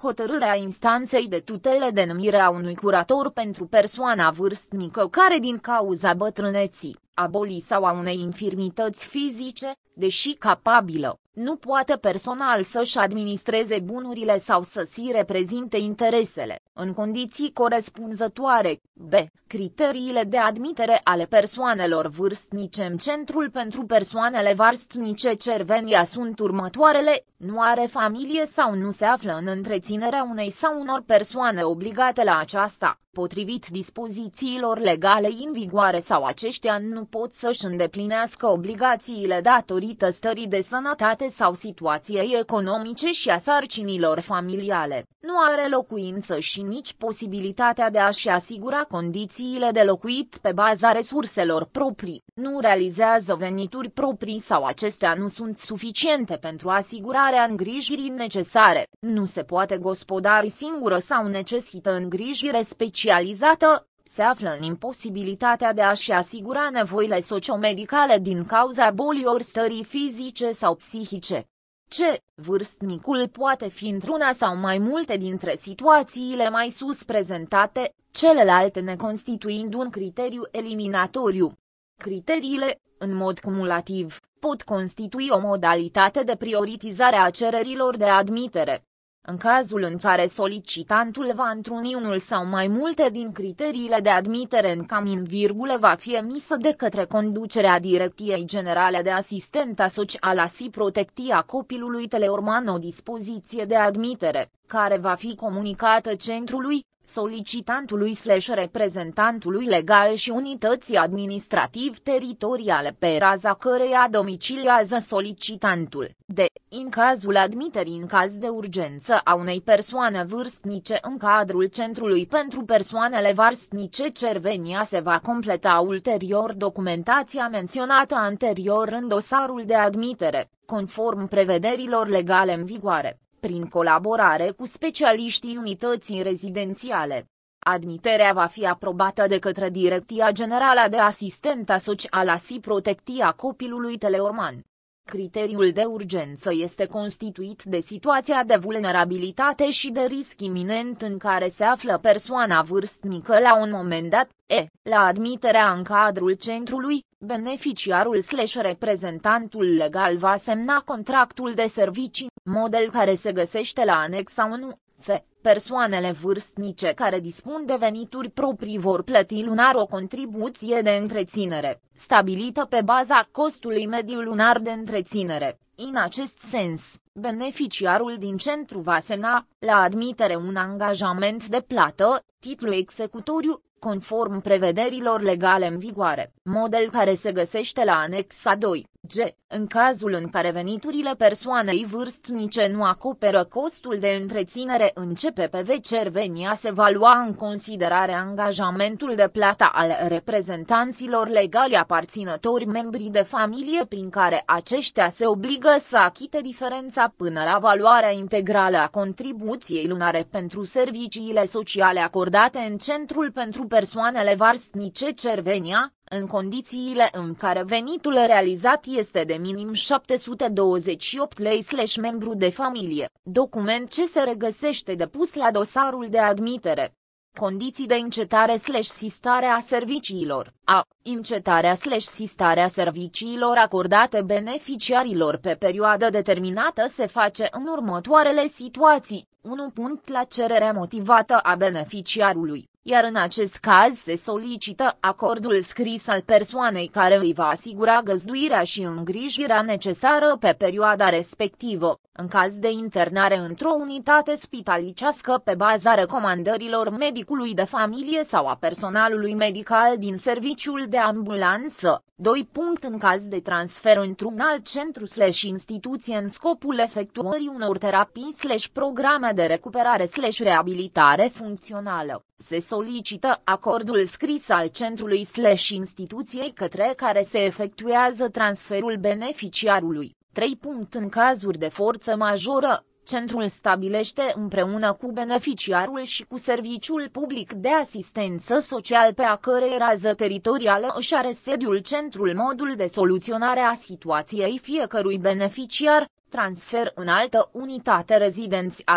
Hotărârea instanței de tutele de numire a unui curator pentru persoana vârstnică care din cauza bătrâneții, a bolii sau a unei infirmități fizice, deși capabilă, nu poate personal să-și administreze bunurile sau să-și reprezinte interesele, în condiții corespunzătoare. B. Criteriile de admitere ale persoanelor vârstnice în Centrul pentru persoanele vârstnice Cervenia sunt următoarele: nu are familie sau nu se află în întreținerea unei sau unor persoane obligate la aceasta, potrivit dispozițiilor legale în vigoare, sau aceștia nu pot să-și îndeplinească obligațiile datorită stării de sănătate sau situației economice și a sarcinilor familiale, nu are locuință și nici posibilitatea de a-și asigura condițiile de locuit pe baza resurselor proprii, nu realizează venituri proprii sau acestea nu sunt suficiente pentru asigurarea îngrijirii necesare, nu se poate gospodari singură sau necesită îngrijire specializată, se află în imposibilitatea de a-și asigura nevoile sociomedicale din cauza bolii ori stării fizice sau psihice. C. Vârstnicul poate fi într-una sau mai multe dintre situațiile mai sus prezentate, celelalte neconstituind un criteriu eliminatoriu. Criteriile, în mod cumulativ, pot constitui o modalitate de prioritizare a cererilor de admitere. În cazul în care solicitantul va întruni unul sau mai multe din criteriile de admitere în cam în virgulă va fi emisă de către conducerea Direcției Generale de Asistență Socială și Protecția Copilului Teleorman o dispoziție de admitere, care va fi comunicată centrului, solicitantului slash reprezentantului legal și unității administrativ-teritoriale pe raza căreia domiciliază solicitantul. D. În cazul admiterii în caz de urgență a unei persoane vârstnice în cadrul Centrului pentru persoanele vârstnice Cervenia se va completa ulterior documentația menționată anterior în dosarul de admitere, conform prevederilor legale în vigoare, prin colaborare cu specialiștii unității rezidențiale. Admiterea va fi aprobată de către Direcția Generală de Asistență Socială și Protecția Copilului Teleorman. Criteriul de urgență este constituit de situația de vulnerabilitate și de risc iminent în care se află persoana vârstnică la un moment dat. E. La admiterea în cadrul centrului, beneficiarul slash reprezentantul legal va semna contractul de servicii, model care se găsește la anexa unu. F. Persoanele vârstnice care dispun de venituri proprii vor plăti lunar o contribuție de întreținere, stabilită pe baza costului mediu lunar de întreținere. În acest sens, beneficiarul din centru va semna, la admitere, un angajament de plată, titlu executoriu, conform prevederilor legale în vigoare, model care se găsește la anexa doi. G. În cazul în care veniturile persoanei vârstnice nu acoperă costul de întreținere în C P P V Cervenia se va lua în considerare angajamentul de plată al reprezentanților legali aparținători membrii de familie prin care aceștia se obligă să achite diferența până la valoarea integrală a contribuției lunare pentru serviciile sociale acordate în Centrul pentru persoanele vârstnice Cervenia, în condițiile în care venitul realizat este de minim șapte sute douăzeci și opt lei slash membru de familie, document ce se regăsește depus la dosarul de admitere. Condiții de încetare slash sistare a serviciilor. A. Încetarea slash sistarea serviciilor acordate beneficiarilor pe perioadă determinată se face în următoarele situații. unu. Punct la cererea motivată a beneficiarului, iar în acest caz se solicită acordul scris al persoanei care îi va asigura găzduirea și îngrijirea necesară pe perioada respectivă, în caz de internare într-o unitate spitalicească pe baza recomandărilor medicului de familie sau a personalului medical din serviciul de ambulanță. doi. În caz de transfer într-un alt centru slash instituție în scopul efectuării unor terapii slash programe de recuperare slash reabilitare funcțională, se solicită acordul scris al centrului slash instituției către care se efectuează transferul beneficiarului. trei. În cazuri de forță majoră, centrul stabilește împreună cu beneficiarul și cu serviciul public de asistență social pe a cărei rază teritorială își are sediul centrul modul de soluționare a situației fiecărui beneficiar, transfer în altă unitate rezidențială.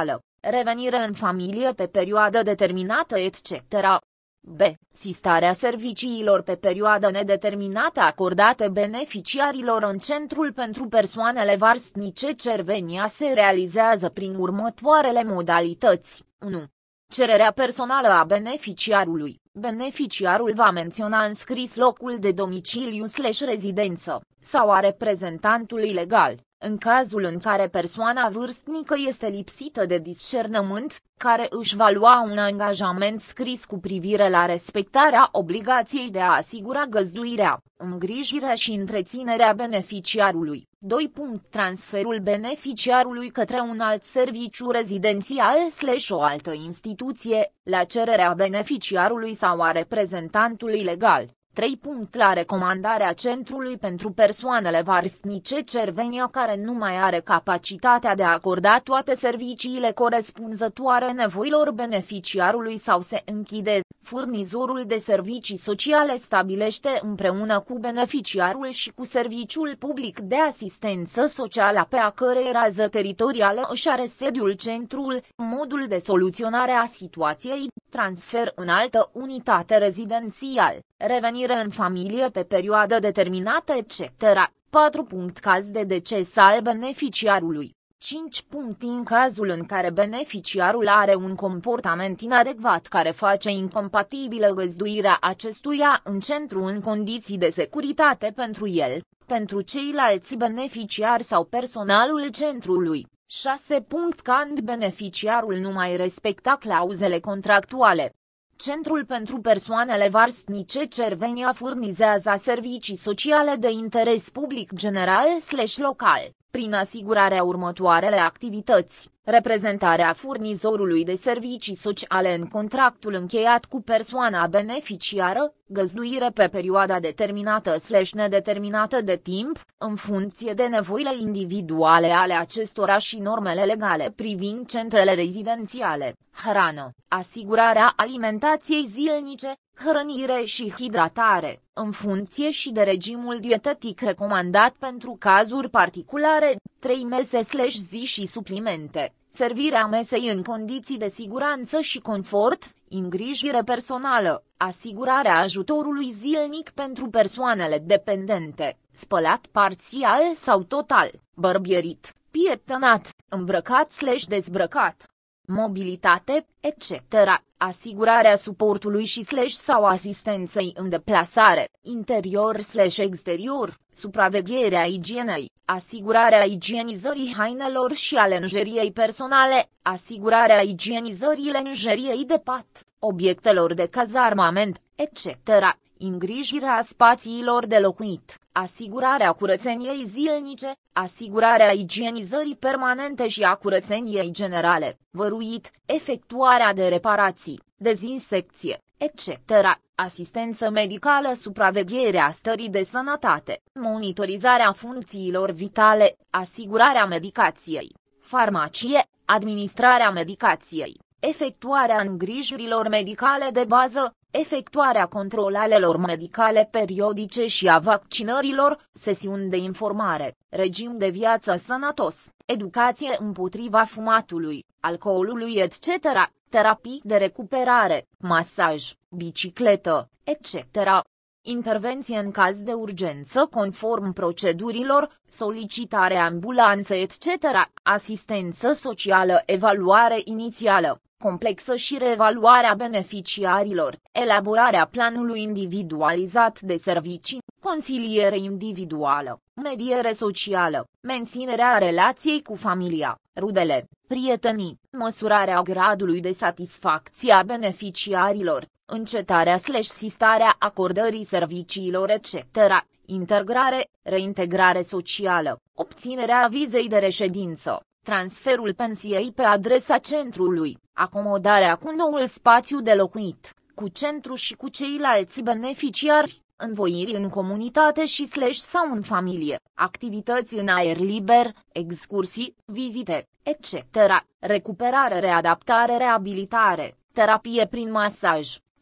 revenire în familie pe perioadă determinată et cetera. B. Sistarea serviciilor pe perioadă nedeterminată acordate beneficiarilor în Centrul pentru Persoanele Vârstnice Cervenia se realizează prin următoarele modalități. unu. Cererea personală a beneficiarului. Beneficiarul va menționa în scris locul de domiciliu slash rezidență, sau a reprezentantului legal, în cazul în care persoana vârstnică este lipsită de discernământ, care își va lua un angajament scris cu privire la respectarea obligației de a asigura găzduirea, îngrijirea și întreținerea beneficiarului. doi. Transferul beneficiarului către un alt serviciu rezidențial slash o altă instituție, la cererea beneficiarului sau a reprezentantului legal. trei. La recomandarea Centrului pentru Persoanele Vârstnice Cervenia care nu mai are capacitatea de a acorda toate serviciile corespunzătoare nevoilor beneficiarului sau se închide, furnizorul de servicii sociale stabilește împreună cu beneficiarul și cu Serviciul Public de Asistență Socială pe a cărei rază teritorială își are sediul centrul, modul de soluționare a situației, transfer în altă unitate rezidențial, revenire în familie pe perioadă determinată et cetera. patru. Caz de deces al beneficiarului. cinci. În cazul în care beneficiarul are un comportament inadecvat care face incompatibilă găzduirea acestuia în centru în condiții de securitate pentru el, pentru ceilalți beneficiari sau personalul centrului. șase. Când beneficiarul nu mai respecta clauzele contractuale. Centrul pentru Persoanele Vârstnice Cervenia furnizează servicii sociale de interes public general slash local, prin asigurarea următoarele activități: reprezentarea furnizorului de servicii sociale în contractul încheiat cu persoana beneficiară, găzduire pe perioada determinată slash nedeterminată de timp, în funcție de nevoile individuale ale acestora și normele legale privind centrele rezidențiale, hrană, asigurarea alimentației zilnice, hrănire și hidratare, în funcție și de regimul dietetic recomandat pentru cazuri particulare, trei mese slash zi și suplimente, servirea mesei în condiții de siguranță și confort, îngrijire personală, asigurarea ajutorului zilnic pentru persoanele dependente, spălat parțial sau total, bărbierit, pieptănat, îmbrăcat slash dezbrăcat, mobilitate, et cetera, asigurarea suportului și slash sau asistenței în deplasare, interior slash exterior, supravegherea igienei, asigurarea igienizării hainelor și a lenjeriei personale, asigurarea igienizării lenjeriei de pat, obiectelor de cazarmament, et cetera, îngrijirea spațiilor de locuit, asigurarea curățeniei zilnice, asigurarea igienizării permanente și a curățeniei generale, văruit, efectuarea de reparații, dezinsecție, et cetera, asistență medicală, supravegherea stării de sănătate, monitorizarea funcțiilor vitale, asigurarea medicației, farmacie, administrarea medicației, efectuarea îngrijirilor medicale de bază, efectuarea controlalelor medicale periodice și a vaccinărilor, sesiuni de informare, regim de viață sănătos, educație împotriva fumatului, alcoolului et cetera, terapii de recuperare, masaj, bicicletă, et cetera. Intervenție în caz de urgență conform procedurilor, solicitare ambulanță et cetera, asistență socială, evaluare inițială, complexă și reevaluarea beneficiarilor, elaborarea planului individualizat de servicii, consiliere individuală, mediere socială, menținerea relației cu familia, rudele, prietenii, măsurarea gradului de satisfacție a beneficiarilor, încetarea slash sistarea acordării serviciilor et cetera, integrare, reintegrare socială, obținerea vizei de reședință, transferul pensiei pe adresa centrului, acomodarea cu noul spațiu de locuit, cu centru și cu ceilalți beneficiari, învoiri în comunitate și slash sau în familie, activități în aer liber, excursii, vizite, et cetera, recuperare, readaptare, reabilitare, terapie prin masaj,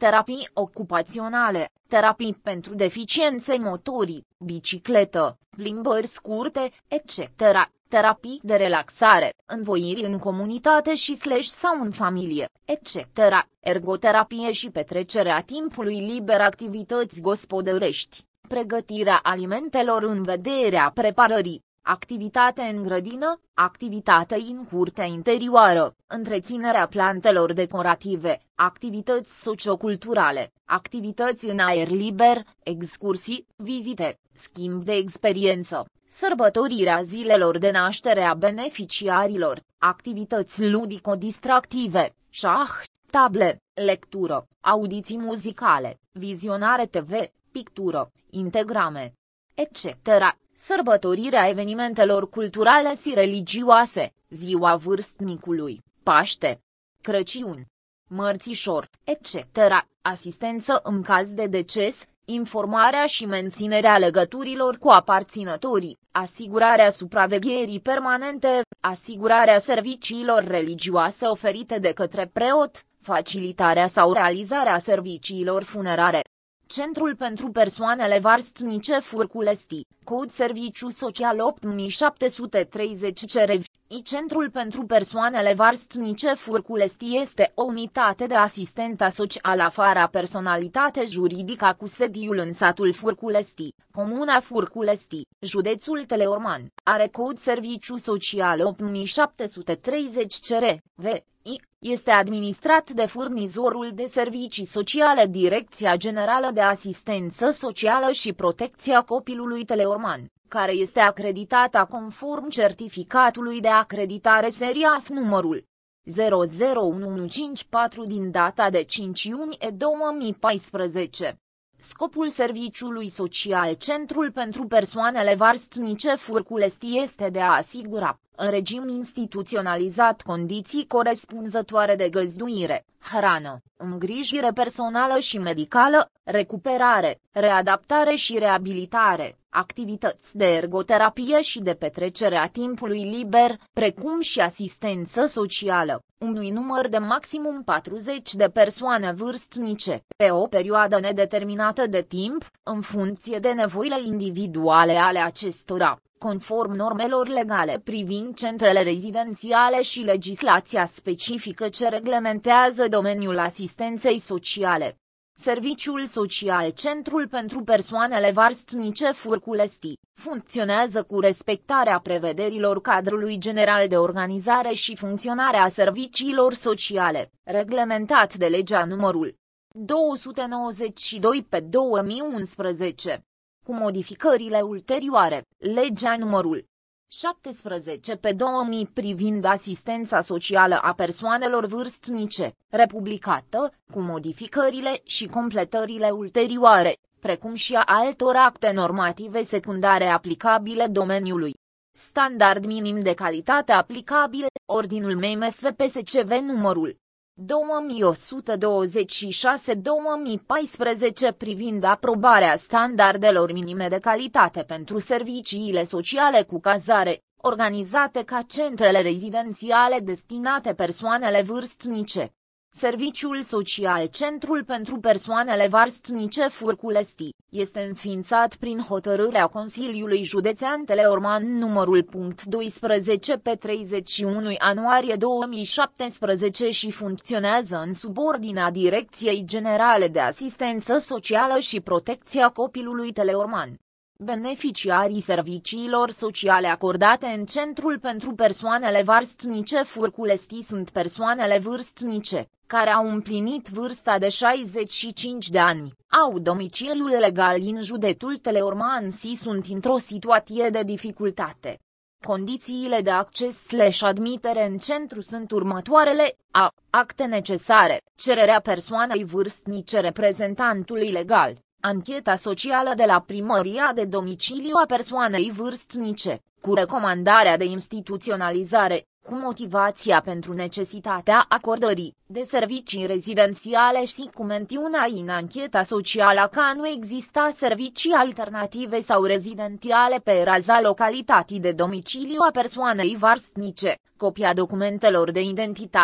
terapii ocupaționale, terapii pentru deficiențe motorii, bicicletă, plimbări scurte, et cetera, terapii de relaxare, învoiri în comunitate și slash sau în familie, et cetera, ergoterapie și petrecerea timpului liber, activități gospodărești, pregătirea alimentelor în vederea preparării, activitate în grădină, activitate în curtea interioară, întreținerea plantelor decorative, activități socioculturale, activități în aer liber, excursii, vizite, schimb de experiență, sărbătorirea zilelor de naștere a beneficiarilor, activități ludico-distractive, șah, table, lectură, audiții muzicale, vizionare T V, pictură, integrame, et cetera. Sărbătorirea evenimentelor culturale și religioase, Ziua Vârstnicului, Paște, Crăciun, Mărțișor, et cetera, asistență în caz de deces, informarea și menținerea legăturilor cu aparținătorii, asigurarea supravegherii permanente, asigurarea serviciilor religioase oferite de către preot, facilitarea sau realizarea serviciilor funerare. Centrul pentru persoanele vârstnice Furculesti, cod serviciu social opt mii șapte sute treizeci Cerevi. Centrul pentru persoanele vârstnice Furculesti este o unitate de asistență socială fără personalitate juridică cu sediul în satul Furculesti, comuna Furculesti, județul Teleorman. Are cod serviciu social opt mii șapte sute treizeci Cerevi. Este administrat de furnizorul de servicii sociale Direcția Generală de Asistență Socială și Protecția Copilului Teleorman, care este acreditată conform certificatului de acreditare seria F numărul zero zero unu unu cinci patru din data de cinci iunie două mii paisprezece. Scopul serviciului social Centrul pentru persoanele vârstnice Furculesti este de a asigura, în regim instituționalizat, condiții corespunzătoare de găzduire, hrană, îngrijire personală și medicală, recuperare, readaptare și reabilitare, activități de ergoterapie și de petrecere a timpului liber, precum și asistență socială, unui număr de maximum patruzeci de persoane vârstnice, pe o perioadă nedeterminată de timp, în funcție de nevoile individuale ale acestora, conform normelor legale privind centrele rezidențiale și legislația specifică ce reglementează domeniul asistenței sociale. Serviciul social Centrul pentru persoanele vârstnice Furculesti funcționează cu respectarea prevederilor cadrului general de organizare și funcționare a serviciilor sociale, reglementat de legea numărul două sute nouăzeci și doi pe două mii unsprezece. Cu modificările ulterioare, legea numărul șaptesprezece pe două mii privind asistența socială a persoanelor vârstnice, republicată, cu modificările și completările ulterioare, precum și a altor acte normative secundare aplicabile domeniului. Standard minim de calitate aplicabil, Ordinul M M F P S C V numărul două mii o sută douăzeci și șase două mii paisprezece privind aprobarea standardelor minime de calitate pentru serviciile sociale cu cazare, organizate ca centrele rezidențiale destinate persoanele vârstnice. Serviciul social Centrul pentru persoanele vârstnice Furculesti este înființat prin hotărârea Consiliului Județean Teleorman numărul doisprezece pe treizeci și unu ianuarie două mii șaptesprezece și funcționează în subordinea Direcției Generale de Asistență Socială și Protecția Copilului Teleorman. Beneficiarii serviciilor sociale acordate în Centrul pentru persoanele vârstnice Furculesti sunt persoanele vârstnice, care au împlinit vârsta de șaizeci și cinci de ani, au domiciliul legal în județul Teleorman și sunt într-o situație de dificultate. Condițiile de acces slash admitere în centru sunt următoarele: a. Acte necesare, cererea persoanei vârstnice reprezentantului legal, ancheta socială de la primăria de domiciliu a persoanei vârstnice, cu recomandarea de instituționalizare, cu motivația pentru necesitatea acordării de servicii rezidențiale și cu mențiunea în ancheta socială că nu exista servicii alternative sau rezidențiale pe raza localității de domiciliu a persoanei vârstnice, copia documentelor de identitate,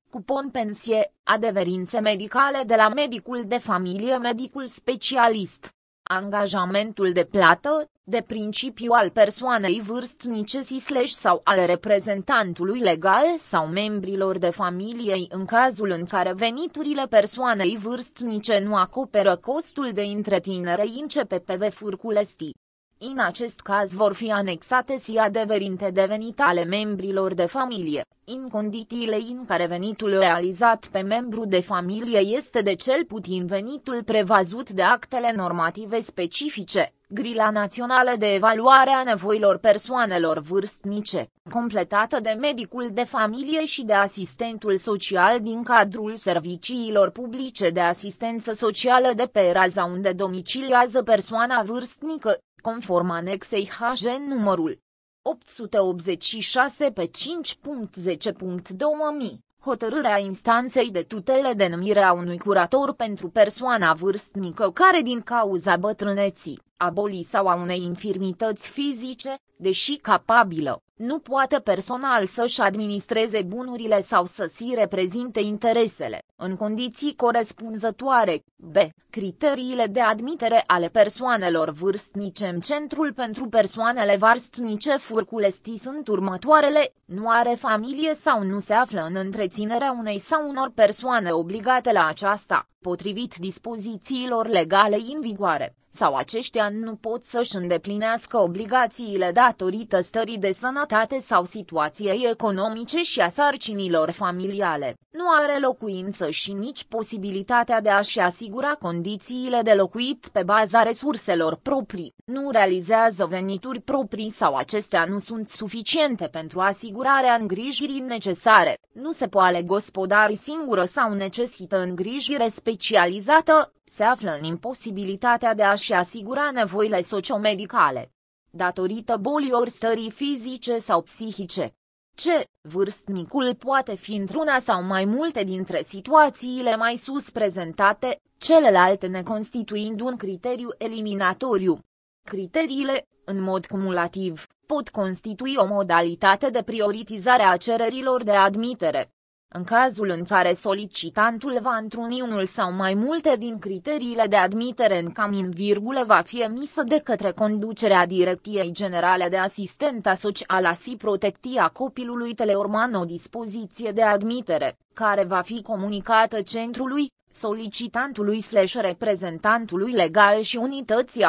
cupon pensie, adeverințe medicale de la medicul de familie, medicul specialist. Angajamentul de plată, de principiu al persoanei vârstnice slash sau al reprezentantului legal sau membrilor de familie în cazul în care veniturile persoanei vârstnice nu acoperă costul de întreținere în C P P V Furculesti. În acest caz vor fi anexate și adeverinte de venit ale membrilor de familie, în condițiile în care venitul realizat pe membru de familie este de cel puțin venitul prevăzut de actele normative specifice, Grila Națională de Evaluare a Nevoilor Persoanelor Vârstnice, completată de medicul de familie și de asistentul social din cadrul serviciilor publice de asistență socială de pe raza unde domiciliază persoana vârstnică, conform anexei H numărul opt sute optzeci și șase pe cinci punct zece punct două mii. Hotărârea instanței de tutele de numire a unui curator pentru persoana vârstnică care din cauza bătrâneții, a bolii sau a unei infirmități fizice, deși capabilă, nu poate personal să-și administreze bunurile sau să-și reprezinte interesele, în condiții corespunzătoare. B. Criteriile de admitere ale persoanelor vârstnice în Centrul pentru persoanele vârstnice Furculesti sunt următoarele: nu are familie sau nu se află în întreținerea unei sau unor persoane obligate la aceasta, potrivit dispozițiilor legale în vigoare, sau aceștia nu pot să-și îndeplinească obligațiile datorită stării de sănătate sau situației economice și a sarcinilor familiale, nu are locuință și nici posibilitatea de a-și asigura condițiile de locuit pe baza resurselor proprii, nu realizează venituri proprii sau acestea nu sunt suficiente pentru asigurarea îngrijirii necesare, nu se poate gospodari singură sau necesită îngrijire specializată, se află în imposibilitatea de a-și asigura nevoile sociomedicale, datorită bolii ori stării fizice sau psihice. C. Vârstnicul poate fi într-una sau mai multe dintre situațiile mai sus prezentate, celelalte neconstituind un criteriu eliminatoriu. Criteriile, în mod cumulativ, pot constitui o modalitate de prioritizare a cererilor de admitere. În cazul în care solicitantul va întruni unul sau mai multe din criteriile de admitere în cam în virgulă va fi emisă de către conducerea Direcției Generale de Asistență Socială și Protecția Copilului Teleorman o dispoziție de admitere, care va fi comunicată centrului, solicitantului slash reprezentantului legal și unității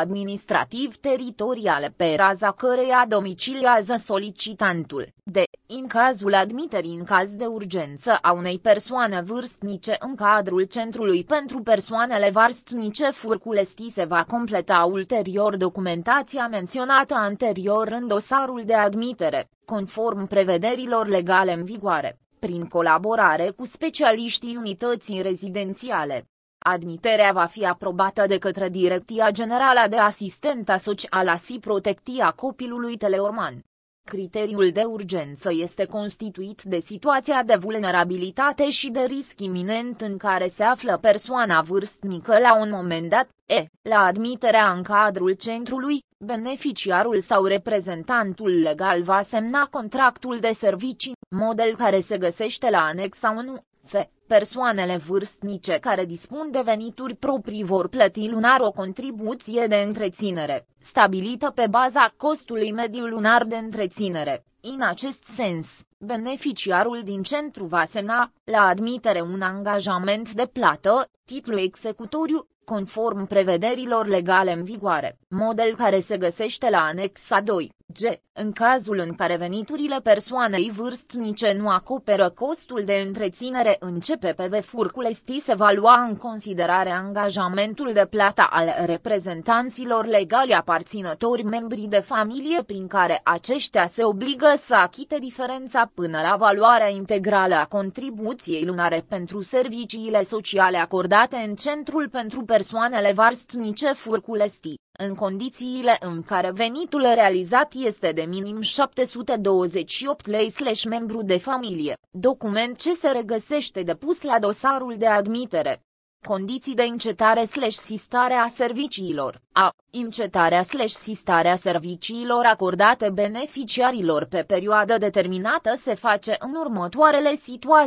administrativ-teritoriale pe raza căreia domiciliază solicitantul. D. În cazul admiterii în caz de urgență a unei persoane vârstnice în cadrul Centrului pentru persoanele vârstnice Furculesti se va completa ulterior documentația menționată anterior în dosarul de admitere, conform prevederilor legale în vigoare, prin colaborare cu specialiștii unității rezidențiale. Admiterea va fi aprobată de către Direcția Generală de Asistență Socială și Protecția Copilului Teleorman. Criteriul de urgență este constituit de situația de vulnerabilitate și de risc iminent în care se află persoana vârstnică la un moment dat. E. La admiterea în cadrul centrului, beneficiarul sau reprezentantul legal va semna contractul de servicii, model care se găsește la anexa unu. F. Persoanele vârstnice care dispun de venituri proprii vor plăti lunar o contribuție de întreținere, stabilită pe baza costului mediu lunar de întreținere. În acest sens, beneficiarul din centru va semna, la admitere, un angajament de plată, titlu executoriu, conform prevederilor legale în vigoare, model care se găsește la anexa doi. G. În cazul în care veniturile persoanei vârstnice nu acoperă costul de întreținere în C P P V Furculesti se va lua în considerare angajamentul de plată al reprezentanților legali aparținători membrii de familie prin care aceștia se obligă să achite diferența până la valoarea integrală a contribuției lunare pentru serviciile sociale acordate în Centrul pentru persoanele vârstnice Furculesti, în condițiile în care venitul realizat este de minim șapte sute douăzeci și opt lei slash membru de familie, document ce se regăsește depus la dosarul de admitere. Condiții de încetare slash sistare a serviciilor. A. Încetarea slash sistarea serviciilor acordate beneficiarilor pe perioadă determinată se face în următoarele situații: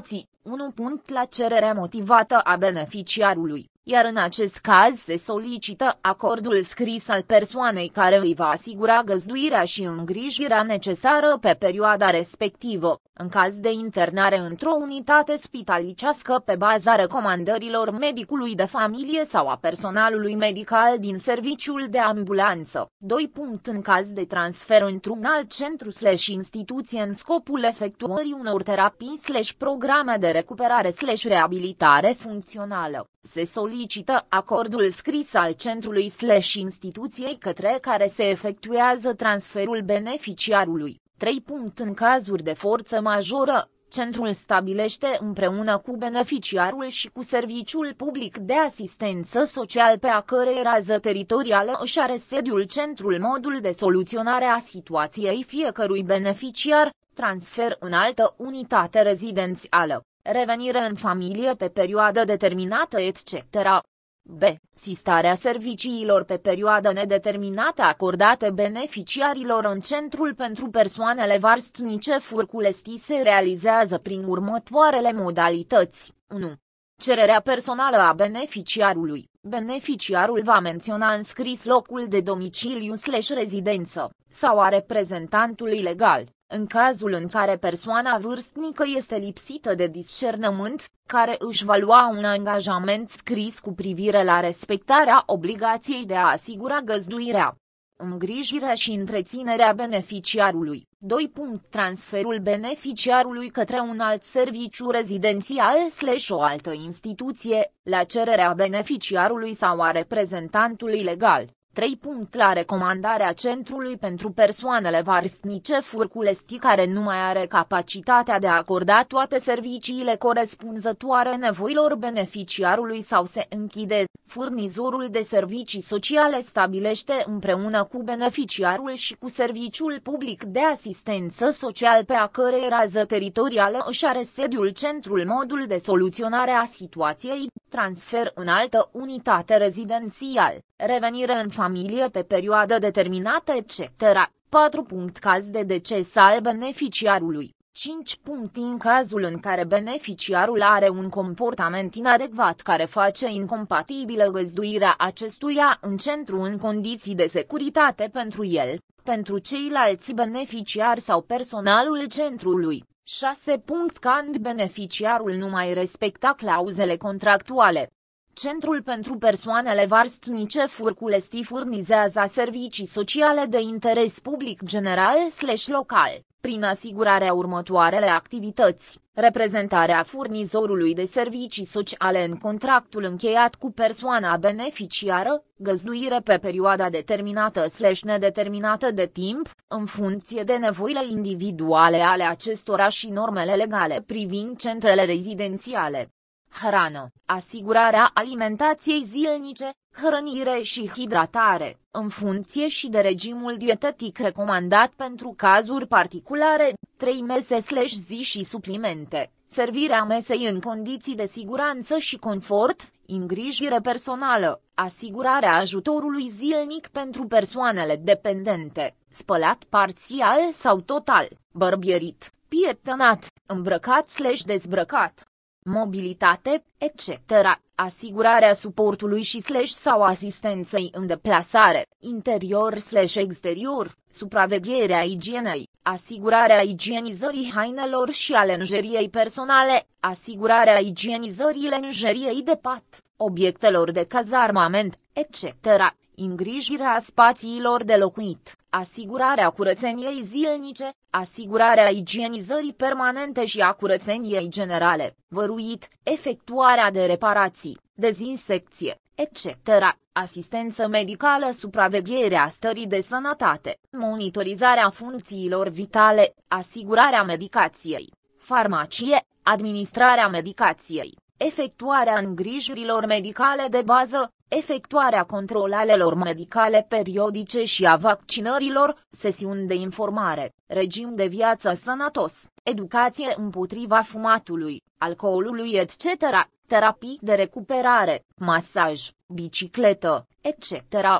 unu. La cererea motivată a beneficiarului, iar în acest caz se solicită acordul scris al persoanei care îi va asigura găzduirea și îngrijirea necesară pe perioada respectivă, în caz de internare într-o unitate spitalicească pe baza recomandărilor medicului de familie sau a personalului medical din serviciul de ambulanță. doi. În caz de transfer într-un alt centru slash instituție în scopul efectuării unor terapii slash programe de recuperare slash reabilitare funcțională, se solicită acordul scris al centrului slash instituției către care se efectuează transferul beneficiarului. trei. În cazuri de forță majoră, centrul stabilește împreună cu beneficiarul și cu Serviciul Public de Asistență Social pe a cărei rază teritorială își are sediul centrul modul de soluționare a situației fiecărui beneficiar, transfer în altă unitate rezidențială, revenire în familie pe perioadă determinată et cetera. B. Sistarea serviciilor pe perioadă nedeterminată acordate beneficiarilor în Centrul pentru Persoanele Vârstnice Furculesti se realizează prin următoarele modalități. unu. Cererea personală a beneficiarului. Beneficiarul va menționa în scris locul de domiciliu slash rezidență, sau a reprezentantului legal, în cazul în care persoana vârstnică este lipsită de discernământ, care își va lua un angajament scris cu privire la respectarea obligației de a asigura găzduirea, îngrijirea și întreținerea beneficiarului. doi. Transferul beneficiarului către un alt serviciu rezidențial slash o altă instituție, la cererea beneficiarului sau a reprezentantului legal. trei. La recomandarea Centrului pentru Persoanele Vârstnice Furculesti care nu mai are capacitatea de a acorda toate serviciile corespunzătoare nevoilor beneficiarului sau se închide, furnizorul de servicii sociale stabilește împreună cu beneficiarul și cu Serviciul Public de Asistență Social pe a cărei rază teritorială își are sediul centrul modul de soluționare a situației, transfer în altă unitate rezidențial, revenire în familie pe perioadă determinată et cetera. patru. Caz de deces al beneficiarului. cinci. În cazul în care beneficiarul are un comportament inadecvat care face incompatibilă găzduirea acestuia în centru în condiții de securitate pentru el, pentru ceilalți beneficiari sau personalul centrului. șase. Când beneficiarul nu mai respecta clauzele contractuale. Centrul pentru Persoanele Vârstnice Furculesti furnizează servicii sociale de interes public general slash local, prin asigurarea următoarele activități: reprezentarea furnizorului de servicii sociale în contractul încheiat cu persoana beneficiară, găzduire pe perioada determinată slash nedeterminată de timp, în funcție de nevoile individuale ale acestora și normele legale privind centrele rezidențiale. Hrană, asigurarea alimentației zilnice, hrănire și hidratare, în funcție și de regimul dietetic recomandat pentru cazuri particulare, trei mese slash zi și suplimente, servirea mesei în condiții de siguranță și confort, îngrijire personală, asigurarea ajutorului zilnic pentru persoanele dependente, spălat parțial sau total, bărbierit, pieptănat, îmbrăcat slash dezbrăcat, mobilitate, et cetera, asigurarea suportului și slash sau asistenței în deplasare, interior slash exterior, supravegherea igienei, asigurarea igienizării hainelor și a lenjeriei personale, asigurarea igienizării lenjeriei de pat, obiectelor de cazarmament, et cetera, îngrijirea spațiilor de locuit, asigurarea curățeniei zilnice, asigurarea igienizării permanente și a curățeniei generale, văruit, efectuarea de reparații, dezinsecție, et cetera, asistență medicală, supravegherea stării de sănătate, monitorizarea funcțiilor vitale, asigurarea medicației, farmacie, administrarea medicației, efectuarea îngrijirilor medicale de bază, efectuarea controlalelor medicale periodice și a vaccinărilor, sesiuni de informare, regim de viață sănătos, educație împotriva fumatului, alcoolului et cetera, terapii de recuperare, masaj, bicicletă, et cetera.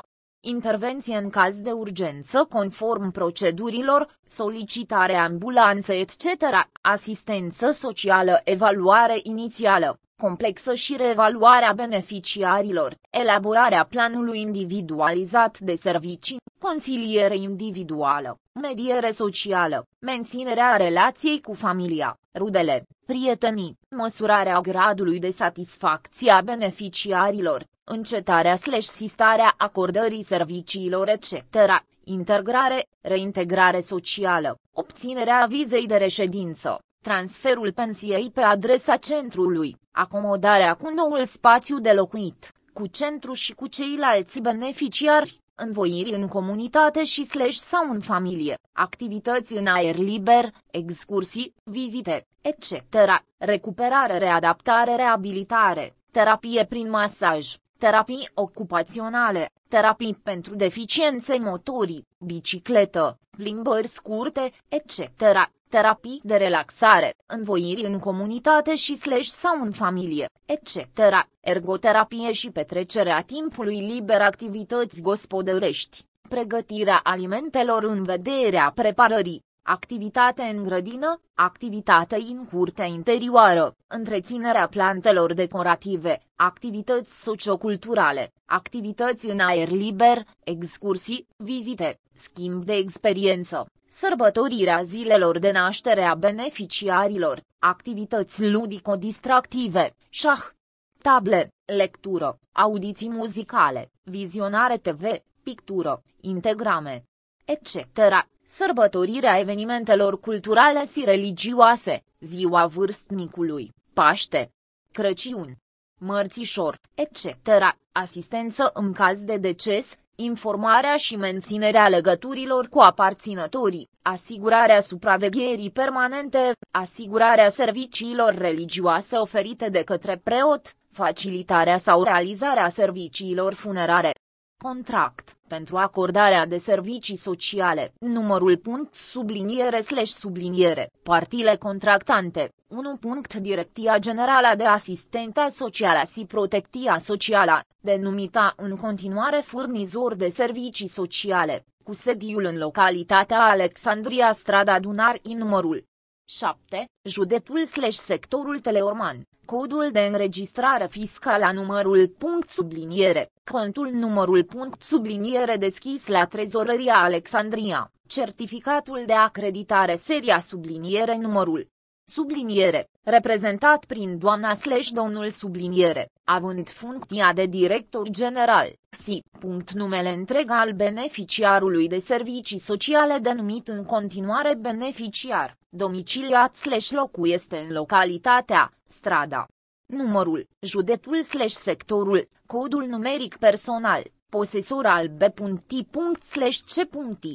intervenție în caz de urgență conform procedurilor, solicitare ambulanță et cetera, asistență socială, evaluare inițială, complexă și reevaluarea beneficiarilor, elaborarea planului individualizat de servicii, consiliere individuală, mediere socială, menținerea relației cu familia, rudele, prietenii, măsurarea gradului de satisfacție a beneficiarilor, încetarea slash sistarea acordării serviciilor et cetera, integrare, reintegrare socială, obținerea vizei de reședință, transferul pensiei pe adresa centrului, acomodarea cu noul spațiu de locuit, cu centru și cu ceilalți beneficiari, învoiri în comunitate și slash sau în familie, activități în aer liber, excursii, vizite, et cetera, recuperare, readaptare, reabilitare, terapie prin masaj, terapii ocupaționale, terapii pentru deficiențe motorii, bicicletă, plimbări scurte, et cetera, terapii de relaxare, învoiri în comunitate și slash sau în familie, et cetera, ergoterapie și petrecerea timpului liber, activități gospodărești, pregătirea alimentelor în vederea preparării, activitate în grădină, activitate în curtea interioară, întreținerea plantelor decorative, activități socioculturale, activități în aer liber, excursii, vizite, schimb de experiență, sărbătorirea zilelor de naștere a beneficiarilor, activități ludico-distractive, șah, table, lectură, audiții muzicale, vizionare T V, pictură, integrame, et cetera, sărbătorirea evenimentelor culturale și religioase, ziua vârstnicului, Paște, Crăciun, Mărțișor, et cetera, asistență în caz de deces, informarea și menținerea legăturilor cu aparținătorii, asigurarea supravegherii permanente, asigurarea serviciilor religioase oferite de către preot, facilitarea sau realizarea serviciilor funerare. Contract, pentru acordarea de servicii sociale, numărul punct subliniere slash subliniere, partiile contractante, unu. Direcția Generală de Asistență Socială și Protecția Socială, denumita în continuare furnizor de servicii sociale, cu sediul în localitatea Alexandria Strada Dunării numărul șapte, județul slash sectorul Teleorman, codul de înregistrare fiscală numărul punct subliniere, contul numărul punct subliniere deschis la Trezoreria Alexandria, certificatul de acreditare seria subliniere numărul subliniere, reprezentat prin doamna slash domnul subliniere, având funcția de director general, si, punct numele întreg al beneficiarului de servicii sociale denumit în continuare beneficiar, domiciliat slash locuiește în localitatea, strada, numărul, județul slash sectorul, codul numeric personal, posesor al B.T. slash C.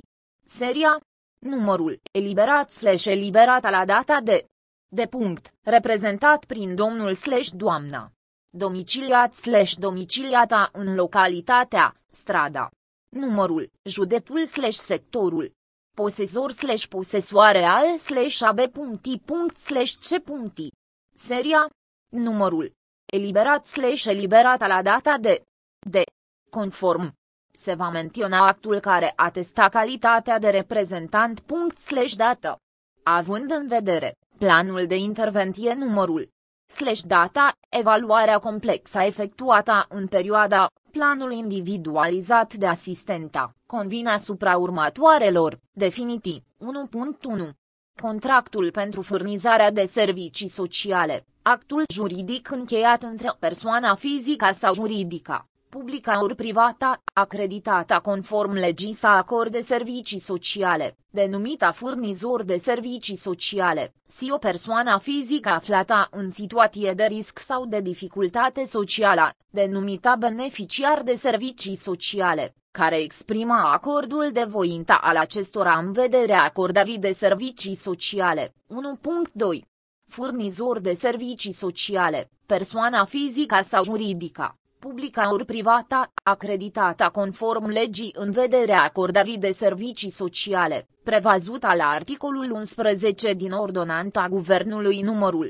seria, numărul, eliberat slash eliberata la data de de punct, reprezentat prin domnul slash doamna, domiciliat slash domiciliata în localitatea, strada, numărul, județul slash sectorul, posesor slash posesoare al slash ab.t. slash c. seria, numărul, eliberat slash eliberata la data de de conform. Se va menționa actul care atesta calitatea de reprezentant punct slash dată. Având în vedere planul de intervenție numărul slash data, evaluarea complexă efectuată în perioada, planul individualizat de asistenta, convine asupra următoarelor, definitii, unu punct unu. Contractul pentru furnizarea de servicii sociale, actul juridic încheiat între persoana fizică sau juridică, publică ori privată, acreditată conform legii să acorde servicii sociale, denumită furnizor de servicii sociale, si o persoană fizică aflată în situație de risc sau de dificultate socială, denumită beneficiar de servicii sociale, care exprimă acordul de voință al acestora în vederea acordării de servicii sociale. unu punct doi. Furnizor de servicii sociale, persoana fizică sau juridică, publică ori privată, acreditată conform legii în vederea acordării de servicii sociale, prevăzută la articolul unsprezece din Ordonanța Guvernului numărul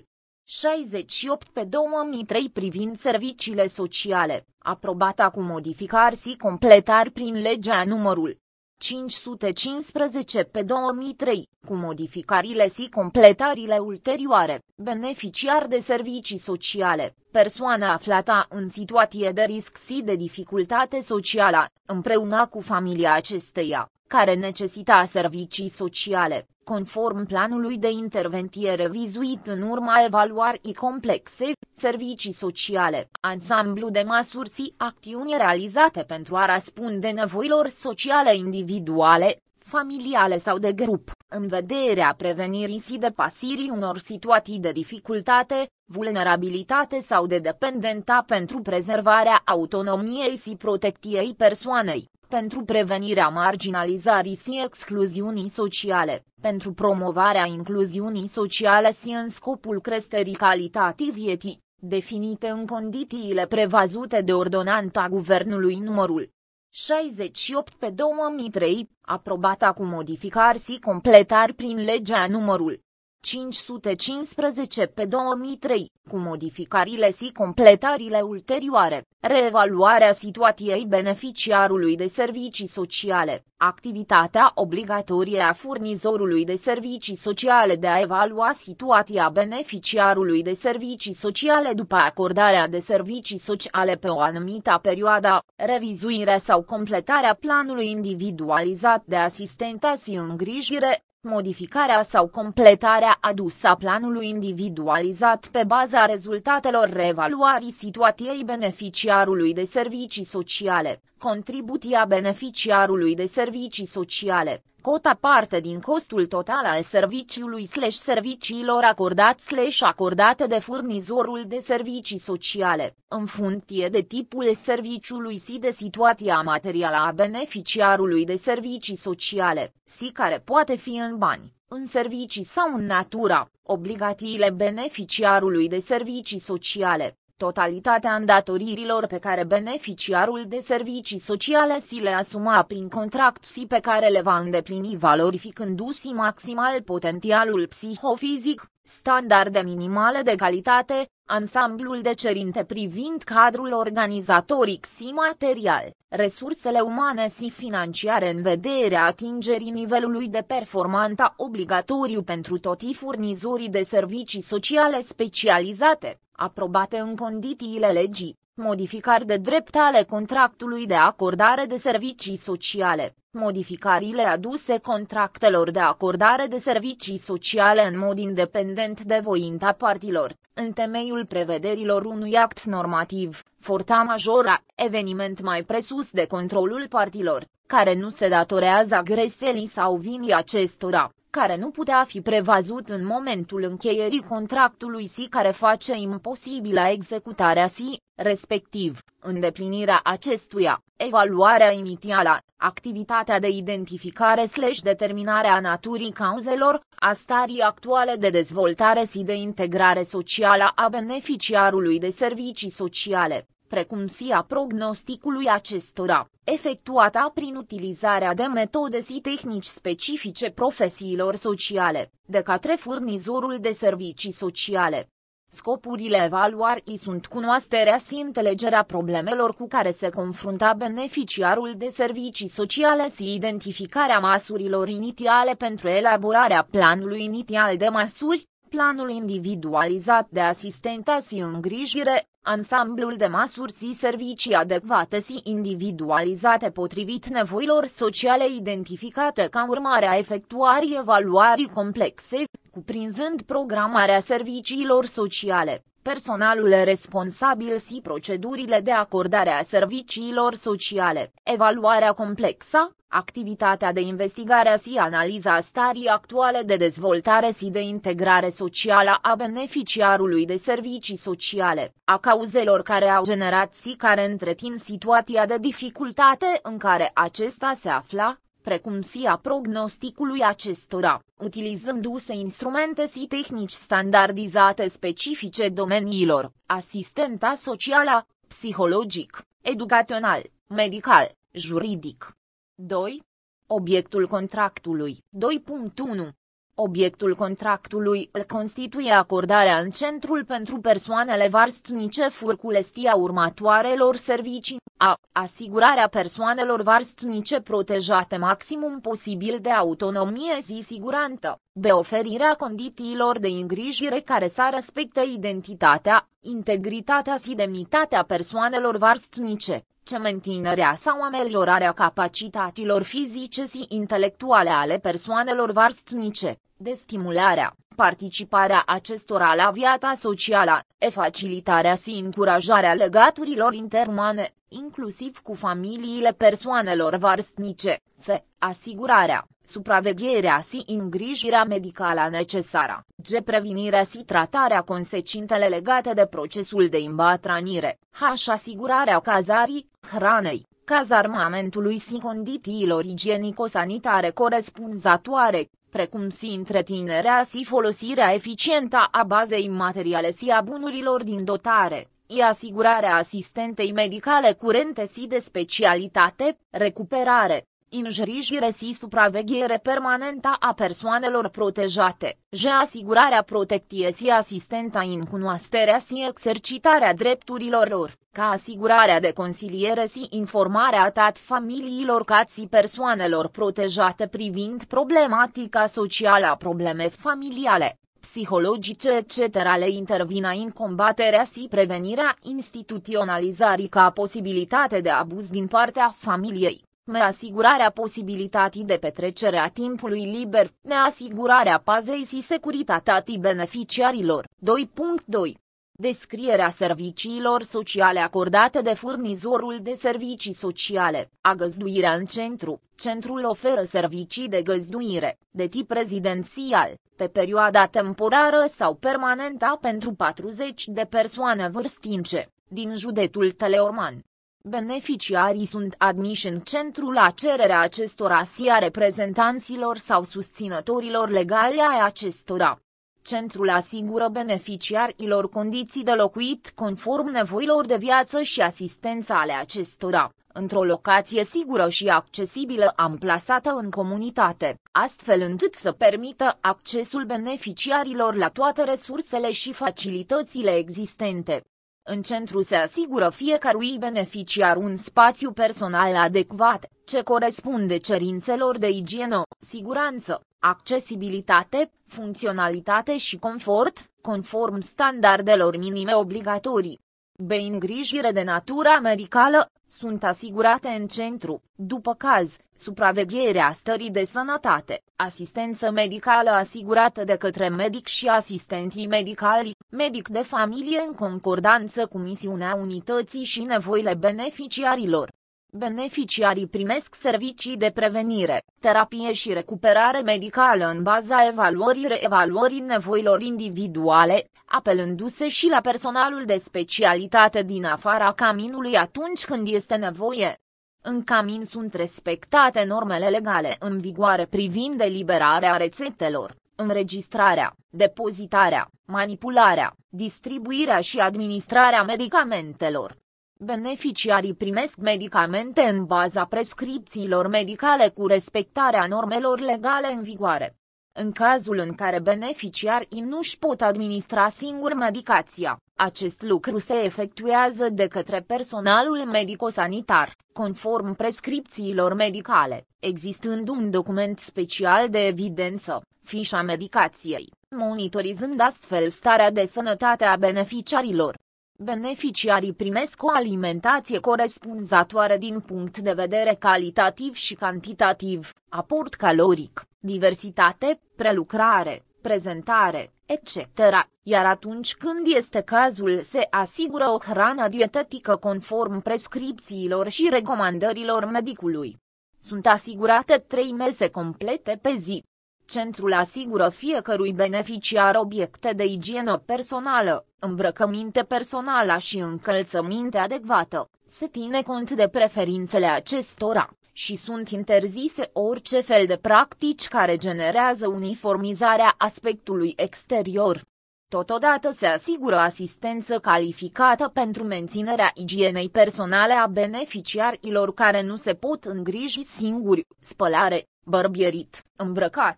șaizeci și opt pe două mii trei privind serviciile sociale, aprobată cu modificări și completări prin legea numărul cinci sute cincisprezece pe două mii trei, cu modificările și completările ulterioare, beneficiar de servicii sociale, persoană aflată în situație de risc și de dificultate socială, împreună cu familia acesteia, care necesita servicii sociale, conform planului de intervenție revizuit în urma evaluării complexe, servicii sociale, ansamblu de măsuri și acțiuni realizate pentru a răspunde nevoilor sociale individuale, familiale sau de grup, în vederea prevenirii și depășirii unor situații de dificultate, vulnerabilitate sau de dependență pentru prezervarea autonomiei și protecției persoanei, pentru prevenirea marginalizării și excluziunii sociale, pentru promovarea incluziunii sociale și în scopul creșterii calității vieții, definite în condițiile prevăzute de ordonanța Guvernului numărul șaizeci și opt pe două mii trei, aprobată cu modificări și completări prin legea numărul cinci sute cincisprezece pe două mii trei, cu modificările și completările ulterioare, reevaluarea situației beneficiarului de servicii sociale, activitatea obligatorie a furnizorului de servicii sociale de a evalua situația beneficiarului de servicii sociale după acordarea de servicii sociale pe o anumită perioadă, revizuirea sau completarea planului individualizat de asistență și îngrijire, modificarea sau completarea adusă planului individualizat pe baza rezultatelor reevaluării situației beneficiarului de servicii sociale, contribuția beneficiarului de servicii sociale, cota parte din costul total al serviciului slash serviciilor acordat slash acordate de furnizorul de servicii sociale, în funcție de tipul serviciului și de situația materială a beneficiarului de servicii sociale, și care poate fi în bani, în servicii sau în natură, obligațiile beneficiarului de servicii sociale, totalitatea îndatoririlor pe care beneficiarul de servicii sociale si le asuma prin contract și pe care le va îndeplini valorificându-si maximal potențialul psihofizic, standarde minimale de calitate, ansamblul de cerințe privind cadrul organizatoric și material, resursele umane și financiare în vederea atingerii nivelului de performanță obligatoriu pentru toți furnizorii de servicii sociale specializate, aprobate în condițiile legii, modificări de drept ale contractului de acordare de servicii sociale, modificările aduse contractelor de acordare de servicii sociale în mod independent de voința partilor, în temeiul prevederilor unui act normativ, forța majoră, eveniment mai presus de controlul partilor, care nu se datorează greșelii sau vinii acestora, care nu putea fi prevăzut în momentul încheierii contractului și care face imposibilă executarea și, respectiv, îndeplinirea acestuia, evaluarea inițială, activitatea de identificare slash determinare a naturii cauzelor, a stării actuale de dezvoltare și de integrare socială a beneficiarului de servicii sociale, precum și a prognosticului acestora, efectuată prin utilizarea de metode și tehnici specifice profesiilor sociale, de către furnizorul de servicii sociale. Scopurile evaluării sunt cunoașterea și înțelegerea problemelor cu care se confrunta beneficiarul de servicii sociale și identificarea măsurilor inițiale pentru elaborarea planului inițial de măsuri, planul individualizat de asistență și îngrijire, ansamblul de măsuri și servicii adecvate și individualizate potrivit nevoilor sociale identificate ca urmare a efectuării evaluării complexe, cuprinzând programarea serviciilor sociale, personalul responsabil și procedurile de acordare a serviciilor sociale, evaluarea complexă, activitatea de investigare și analiza a stării actuale de dezvoltare și de integrare socială a beneficiarului de servicii sociale, a cauzelor care au generat și care întrețin situația de dificultate în care acesta se afla, precum și a prognosticului acestora, utilizându-se instrumente și tehnici standardizate specifice domeniilor, asistența socială, psihologic, educațional, medical, juridic. doi. Obiectul contractului. doi punct unu. Obiectul contractului îl constituie acordarea în centrul pentru persoanele vârstnice furculestia următoarelor servicii: a. Asigurarea persoanelor vârstnice protejate maximum posibil de autonomie și siguranță. B. Oferirea condițiilor de îngrijire care să respecte identitatea, integritatea și demnitatea persoanelor vârstnice, C. Menținerea sau ameliorarea capacităților fizice și intelectuale ale persoanelor vârstnice, de stimularea, participarea acestora la viața socială, e facilitarea și încurajarea legăturilor interumane, inclusiv cu familiile persoanelor vârstnice, F. Asigurarea, supravegherea și îngrijirea medicală necesară, G. Prevenirea și tratarea consecințele legate de procesul de îmbătrânire, H. Asigurarea cazării, hranei, cazarmamentului și condițiilor igienico-sanitare corespunzătoare, precum și întreținerea și folosirea eficientă a bazei materiale și a bunurilor din dotare, i asigurarea asistentei medicale curente și de specialitate, recuperare, îngrijire și supraveghere permanentă a persoanelor protejate, j. Asigurarea protecției și asistenta în cunoașterea și exercitarea drepturilor lor, ca asigurarea de consiliere și informarea atât familiilor cât și persoanelor protejate privind problematica socială a probleme familiale, psihologice et cetera le intervină în combaterea și prevenirea instituționalizării ca posibilitate de abuz din partea familiei. Neasigurarea posibilității de petrecere a timpului liber, neasigurarea pazei și securității beneficiarilor. doi punct doi. Descrierea serviciilor sociale acordate de furnizorul de servicii sociale, a găzduirea în centru. Centrul oferă servicii de găzduire, de tip rezidențial, pe perioada temporară sau permanentă pentru patruzeci de persoane vârstnice, din județul Teleorman. Beneficiarii sunt admiși în centru la cererea acestora și a reprezentanților sau susținătorilor legali ai acestora. Centrul asigură beneficiarilor condiții de locuit conform nevoilor de viață și asistență ale acestora, într-o locație sigură și accesibilă amplasată în comunitate, astfel încât să permită accesul beneficiarilor la toate resursele și facilitățile existente. În centru se asigură fiecărui beneficiar un spațiu personal adecvat, ce corespunde cerințelor de igienă, siguranță, accesibilitate, funcționalitate și confort, conform standardelor minime obligatorii. B. Îngrijire de natură medicală, sunt asigurate în centru, după caz, supravegherea stării de sănătate, asistență medicală asigurată de către medic și asistenții medicali, medic de familie în concordanță cu misiunea unității și nevoile beneficiarilor. Beneficiarii primesc servicii de prevenire, terapie și recuperare medicală în baza evaluării-reevaluării nevoilor individuale, apelându-se și la personalul de specialitate din afara caminului atunci când este nevoie. În camin sunt respectate normele legale în vigoare privind eliberarea rețetelor, înregistrarea, depozitarea, manipularea, distribuirea și administrarea medicamentelor. Beneficiarii primesc medicamente în baza prescripțiilor medicale cu respectarea normelor legale în vigoare. În cazul în care beneficiarii nu își pot administra singuri medicația, acest lucru se efectuează de către personalul medico-sanitar, conform prescripțiilor medicale, existând un document special de evidență, fișa medicației, monitorizând astfel starea de sănătate a beneficiarilor. Beneficiarii primesc o alimentație corespunzătoare din punct de vedere calitativ și cantitativ, aport caloric, diversitate, prelucrare, prezentare, et cetera, iar atunci când este cazul se asigură o hrană dietetică conform prescripțiilor și recomandărilor medicului. Sunt asigurate trei mese complete pe zi. Centrul asigură fiecărui beneficiar obiecte de igienă personală, îmbrăcăminte personală și încălțăminte adecvată, se ține cont de preferințele acestora, și sunt interzise orice fel de practici care generează uniformizarea aspectului exterior. Totodată se asigură asistență calificată pentru menținerea igienei personale a beneficiarilor care nu se pot îngriji singuri, spălare, bărbierit, îmbrăcat.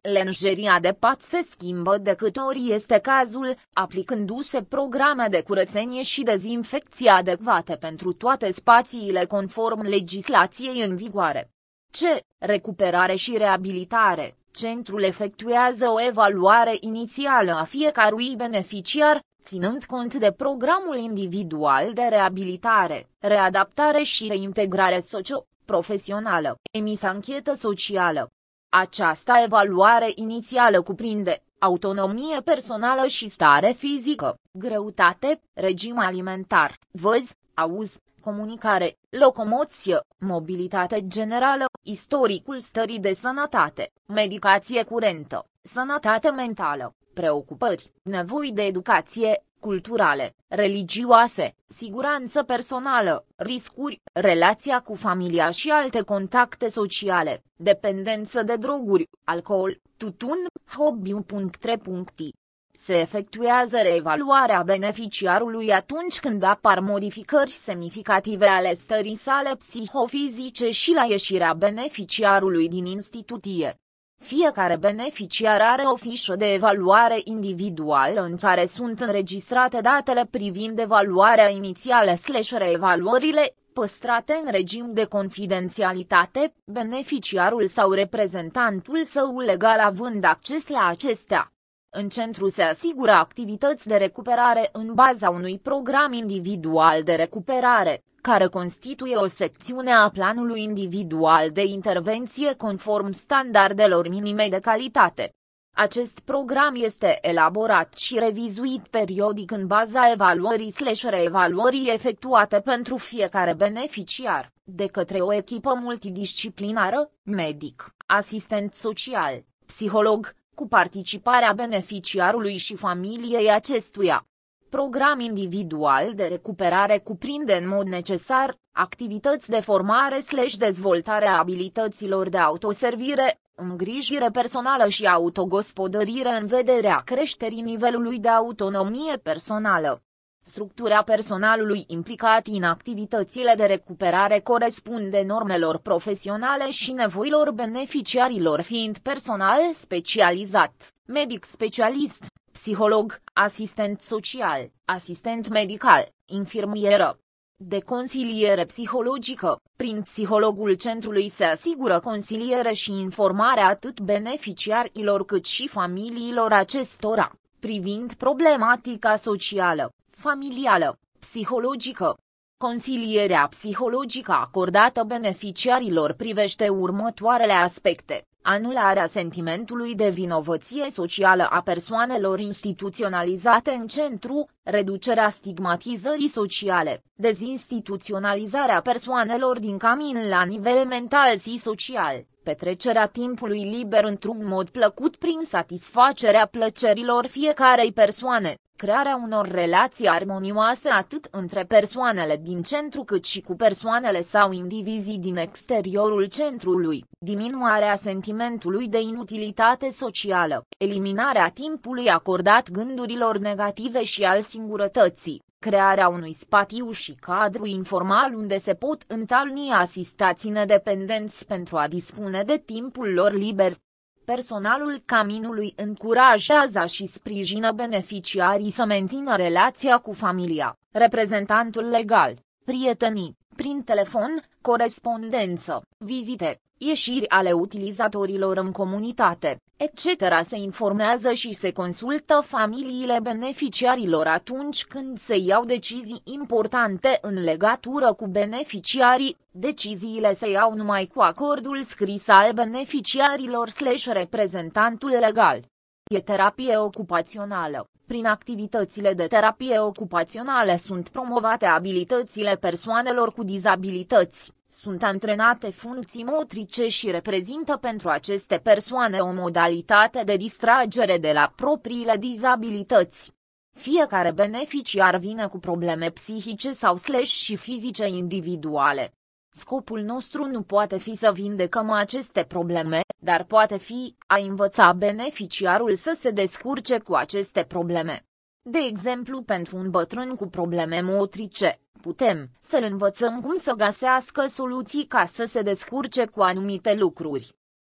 Lenjeria de pat se schimbă de câte ori este cazul, aplicându-se programe de curățenie și dezinfecție adecvate pentru toate spațiile conform legislației în vigoare. C. Recuperare și reabilitare. Centrul efectuează o evaluare inițială a fiecărui beneficiar, ținând cont de programul individual de reabilitare, readaptare și reintegrare socio-profesională, emis anchetă socială. Această evaluare inițială cuprinde autonomie personală și stare fizică, greutate, regim alimentar, văz, auz, comunicare, locomoție, mobilitate generală, istoricul stării de sănătate, medicație curentă, sănătate mentală, preocupări, nevoi de educație, culturale, religioase, siguranță personală, riscuri, relația cu familia și alte contacte sociale, dependență de droguri, alcool, tutun, hobby. trei. Se efectuează reevaluarea beneficiarului atunci când apar modificări semnificative ale stării sale psihofizice și la ieșirea beneficiarului din instituție. Fiecare beneficiar are o fișă de evaluare individuală în care sunt înregistrate datele privind evaluarea inițială slash reevaluările, păstrate în regim de confidențialitate, beneficiarul sau reprezentantul său legal având acces la acestea. În centru se asigură activități de recuperare în baza unui program individual de recuperare, care constituie o secțiune a planului individual de intervenție conform standardelor minime de calitate. Acest program este elaborat și revizuit periodic în baza evaluării slash reevaluării efectuate pentru fiecare beneficiar, de către o echipă multidisciplinară, medic, asistent social, psiholog, cu participarea beneficiarului și familiei acestuia. Program individual de recuperare cuprinde în mod necesar activități de formare slash dezvoltare a abilităților de autoservire, îngrijire personală și autogospodărire în vederea creșterii nivelului de autonomie personală. Structura personalului implicat în activitățile de recuperare corespunde normelor profesionale și nevoilor beneficiarilor, fiind personal specializat, medic specialist, psiholog, asistent social, asistent medical, infirmieră. De consiliere psihologică, prin psihologul centrului se asigură consiliere și informare atât beneficiarilor cât și familiilor acestora, privind problematica socială, familială, psihologică. Consilierea psihologică acordată beneficiarilor privește următoarele aspecte: anularea sentimentului de vinovăție socială a persoanelor instituționalizate în centru, reducerea stigmatizării sociale, dezinstituționalizarea persoanelor din camin la nivel mental și social, petrecerea timpului liber într-un mod plăcut prin satisfacerea plăcerilor fiecarei persoane, crearea unor relații armonioase atât între persoanele din centru cât și cu persoanele sau indivizii din exteriorul centrului, diminuarea sentimentului de inutilitate socială, eliminarea timpului acordat gândurilor negative și al singurătății, crearea unui spațiu și cadru informal unde se pot întâlni asistații nedependenți pentru a dispune de timpul lor liber. Personalul caminului încurajează și sprijină beneficiarii să mențină relația cu familia, reprezentantul legal, prietenii, prin telefon, corespondență, vizite, ieșiri ale utilizatorilor în comunitate, et cetera. Se informează și se consultă familiile beneficiarilor atunci când se iau decizii importante în legătură cu beneficiarii. Deciziile se iau numai cu acordul scris al beneficiarilor slash reprezentantul legal. E terapie ocupațională. Prin activitățile de terapie ocupațională sunt promovate abilitățile persoanelor cu dizabilități, sunt antrenate funcții motrice și reprezintă pentru aceste persoane o modalitate de distragere de la propriile dizabilități. Fiecare beneficiar vine cu probleme psihice sau slash și fizice individuale. Scopul nostru nu poate fi să vindecăm aceste probleme, dar poate fi a învăța beneficiarul să se descurce cu aceste probleme. De exemplu, pentru un bătrân cu probleme motrice, putem să-l învățăm cum să găsească soluții ca să se descurce cu anumite lucruri.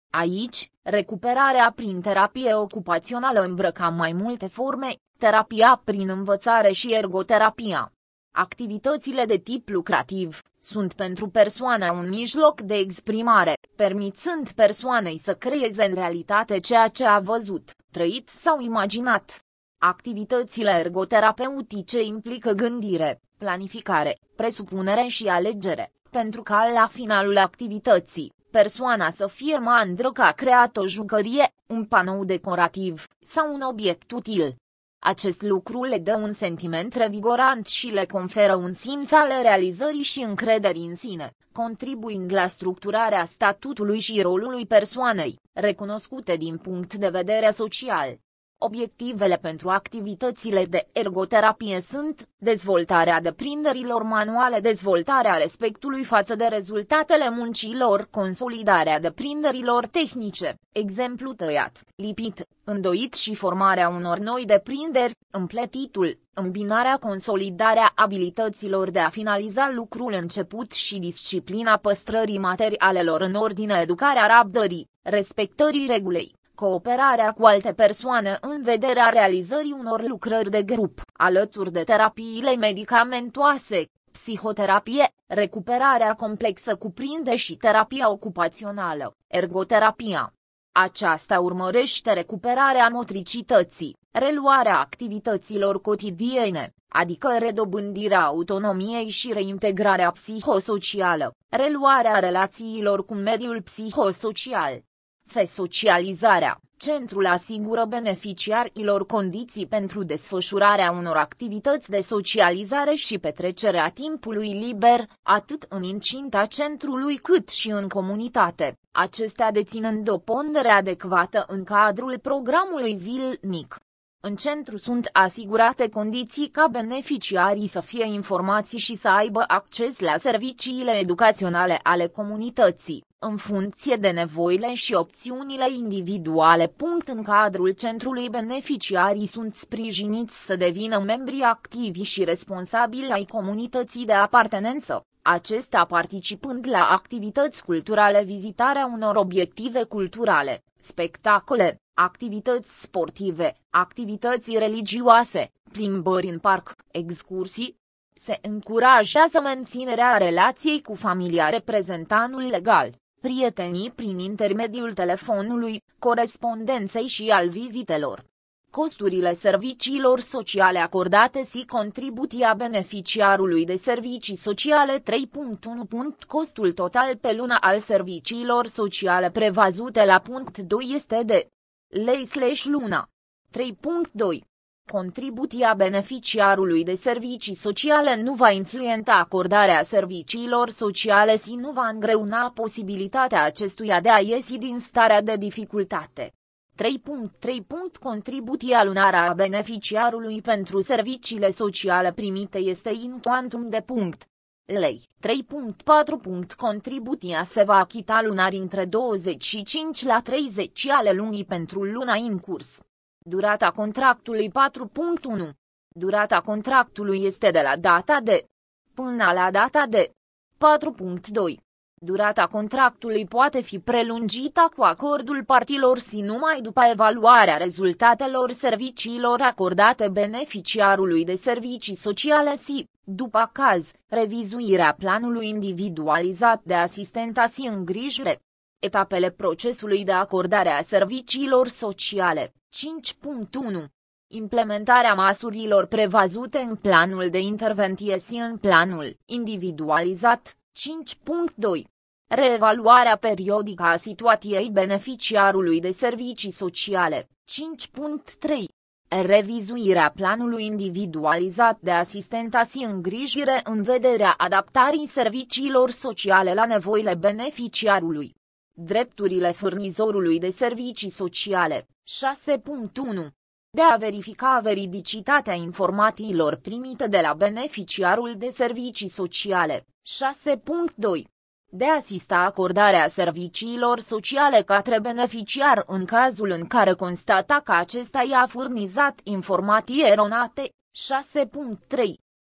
Aici, recuperarea prin terapie ocupațională îmbrăca mai multe forme, terapia prin învățare și ergoterapia. Activitățile de tip lucrativ sunt pentru persoană un mijloc de exprimare, permițând persoanei să creeze în realitate ceea ce a văzut, trăit sau imaginat. Activitățile ergoterapeutice implică gândire, planificare, presupunere și alegere, pentru ca la finalul activității, persoana să fie mândră că a creat o jucărie, un panou decorativ sau un obiect util. Acest lucru le dă un sentiment revigorant și le conferă un simț al realizării și încrederii în sine, contribuind la structurarea statutului și rolului persoanei, recunoscute din punct de vedere social. Obiectivele pentru activitățile de ergoterapie sunt dezvoltarea deprinderilor manuale, dezvoltarea respectului față de rezultatele muncilor, consolidarea deprinderilor tehnice, exemplu tăiat, lipit, îndoit și formarea unor noi deprinderi, împletitul, îmbinarea, consolidarea abilităților de a finaliza lucrul început și disciplina păstrării materialelor în ordine, educarea rabdării, respectării regulei. Cooperarea cu alte persoane în vederea realizării unor lucrări de grup, alături de terapiile medicamentoase, psihoterapie, recuperarea complexă cuprinde și terapia ocupațională, ergoterapia. Aceasta urmărește recuperarea motricității, reluarea activităților cotidiene, adică redobândirea autonomiei și reintegrarea psihosocială, reluarea relațiilor cu mediul psihosocial. F-socializarea. Centrul asigură beneficiarilor condiții pentru desfășurarea unor activități de socializare și petrecerea timpului liber, atât în incinta centrului cât și în comunitate, acestea deținând o pondere adecvată în cadrul programului zilnic. În centru sunt asigurate condiții ca beneficiarii să fie informați și să aibă acces la serviciile educaționale ale comunității, în funcție de nevoile și opțiunile individuale. În cadrul centrului, beneficiarii sunt sprijiniți să devină membri activi și responsabili ai comunității de apartenență, acesta participând la activități culturale, vizitarea unor obiective culturale, spectacole, activități sportive, activități religioase, plimbări în parc, excursii. Se încurajează menținerea relației cu familia, reprezentantul legal, prietenii prin intermediul telefonului, corespondenței și al vizitelor. Costurile serviciilor sociale acordate și contribuția beneficiarului de servicii sociale. trei punct unu. Costul total pe lună al serviciilor sociale prevăzute la punct doi este de lei slash luna. trei punct doi. Contribuția beneficiarului de servicii sociale nu va influența acordarea serviciilor sociale și nu va îngreuna posibilitatea acestuia de a ieși din starea de dificultate. trei punct trei. Contribuția lunară a beneficiarului pentru serviciile sociale primite este in quantum de punct. Lei. trei punct patru. Contribuția se va achita lunar între douăzeci și cinci la treizeci ale lunii pentru luna în curs. Durata contractului. patru punct unu. Durata contractului este de la data de până la data de patru punct doi. Durata contractului poate fi prelungită cu acordul partilor și numai după evaluarea rezultatelor serviciilor acordate beneficiarului de servicii sociale și, după caz, revizuirea planului individualizat de asistență și îngrijire. Etapele procesului de acordare a serviciilor sociale. cinci punct unu. Implementarea măsurilor prevăzute în planul de intervenție și în planul individualizat. cinci punct doi. Reevaluarea periodică a situației beneficiarului de servicii sociale. cinci punct trei. Revizuirea planului individualizat de asistență și îngrijire în vederea adaptării serviciilor sociale la nevoile beneficiarului. Drepturile furnizorului de servicii sociale. șase punct unu. De a verifica veridicitatea informațiilor primite de la beneficiarul de servicii sociale. șase punct doi. De a asista acordarea serviciilor sociale către beneficiar în cazul în care constata că acesta i-a furnizat informații eronate. șase punct trei.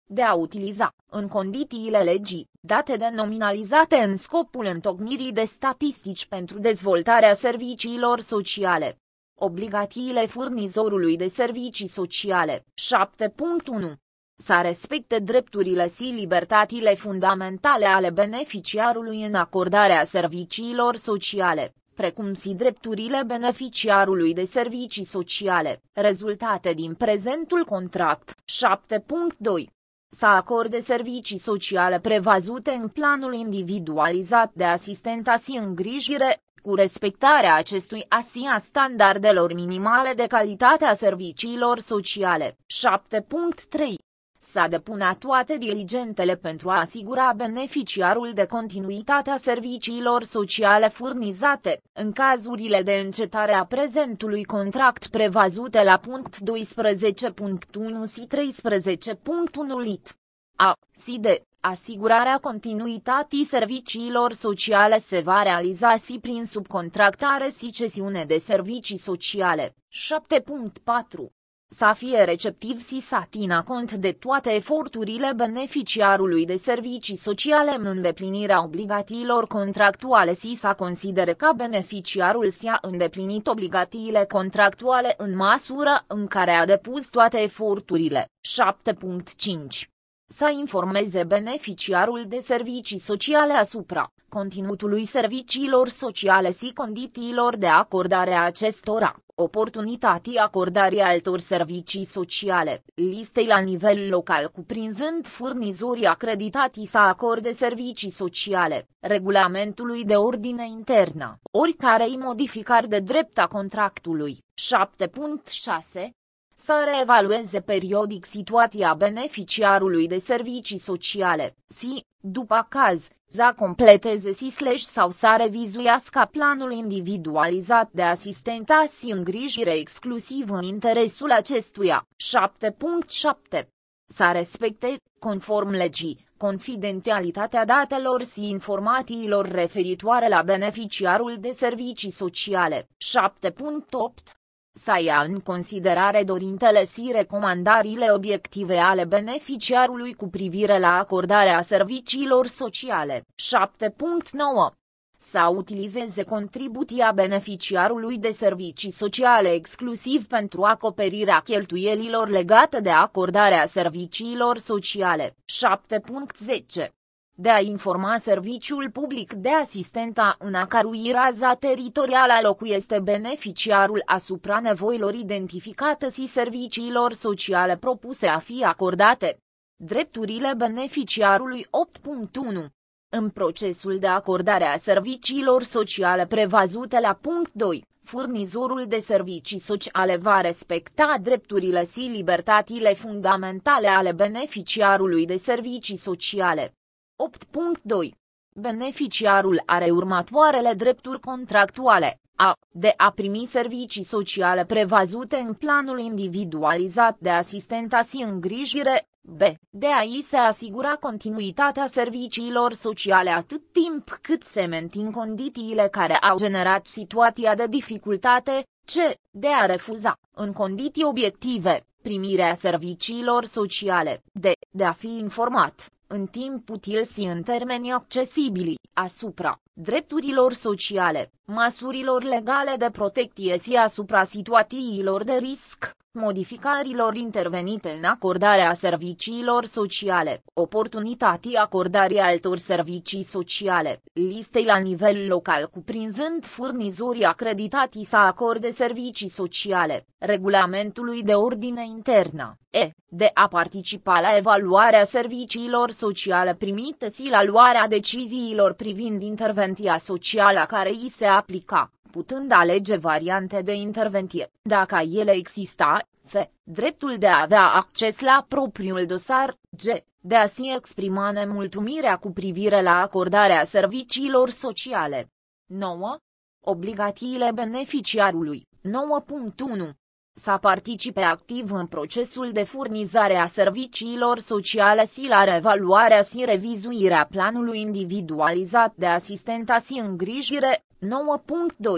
de a utiliza, în condițiile legii, date denominalizate în scopul întocmirii de statistici pentru dezvoltarea serviciilor sociale. Obligațiile furnizorului de servicii sociale. șapte punct unu. Să respecte drepturile și libertățile fundamentale ale beneficiarului în acordarea serviciilor sociale, precum și drepturile beneficiarului de servicii sociale, rezultate din prezentul contract. șapte punct doi. Să acorde servicii sociale prevăzute în planul individualizat de asistență și îngrijire, cu respectarea acestui și a standardelor minimale de calitate a serviciilor sociale. șapte punct trei. Să depună toate diligentele pentru a asigura beneficiarul de continuitatea serviciilor sociale furnizate, în cazurile de încetare a prezentului contract prevăzute la punct doisprezece punct unu și treisprezece punct unu lit. A. Si de asigurarea continuității serviciilor sociale se va realiza și prin subcontractare și cesiune de servicii sociale. șapte punct patru. Să fie receptiv și să țină cont de toate eforturile beneficiarului de servicii sociale în îndeplinirea obligațiilor contractuale și să considere că beneficiarul și-a îndeplinit obligațiile contractuale în măsură în care a depus toate eforturile. șapte punct cinci. Să informeze beneficiarul de servicii sociale asupra conținutului serviciilor sociale și condițiilor de acordare a acestora, oportunitatea acordării altor servicii sociale, listei la nivel local cuprinzând furnizorii acreditați să acorde servicii sociale, regulamentului de ordine internă, oricărei modificări de drept a contractului. șapte punct șase. Să reevalueze periodic situația beneficiarului de servicii sociale, și, după caz, să completeze și slash sau să revizuiască planul individualizat de asistență și îngrijire exclusiv în interesul acestuia. șapte punct șapte. Să respecte, conform legii, confidențialitatea datelor și informațiilor referitoare la beneficiarul de servicii sociale. șapte punct opt. Să ia în considerare dorintele și recomandările obiective ale beneficiarului cu privire la acordarea serviciilor sociale. șapte punct nouă. Să utilizeze contribuția beneficiarului de servicii sociale exclusiv pentru acoperirea cheltuielilor legate de acordarea serviciilor sociale. șapte punct zece. De a informa serviciul public de asistență în a cărui raza teritorială locuiește beneficiarul asupra nevoilor identificate și serviciilor sociale propuse a fi acordate. Drepturile beneficiarului. opt punct unu. În procesul de acordare a serviciilor sociale prevăzute la punct doi, furnizorul de servicii sociale va respecta drepturile și libertățile fundamentale ale beneficiarului de servicii sociale. opt punct doi. Beneficiarul are următoarele drepturi contractuale: a. De a primi servicii sociale prevăzute în planul individualizat de asistență și îngrijire, b. De a i se asigura continuitatea serviciilor sociale atât timp cât se mențin condițiile care au generat situația de dificultate, c. De a refuza, în condiții obiective, primirea serviciilor sociale, d. De a fi informat, în timp util și în termeni accesibili, asupra drepturilor sociale, măsurilor legale de protecție și asupra situațiilor de risc, modificărilor intervenite în acordarea serviciilor sociale, oportunitatea acordării altor servicii sociale, listei la nivel local cuprinzând furnizorii acreditați să acorde servicii sociale, regulamentului de ordine internă, e. De a participa la evaluarea serviciilor sociale primite și la luarea deciziilor privind intervenția socială care îi se aplica, putând alege variante de intervenție, dacă ele exista, f. Dreptul de a avea acces la propriul dosar, g. De a se exprima nemulțumirea cu privire la acordarea serviciilor sociale. nouă. Obligațiile beneficiarului. nouă punct unu. Să participe activ în procesul de furnizare a serviciilor sociale și la reevaluarea și revizuirea planului individualizat de asistență și îngrijire. nouă punct doi.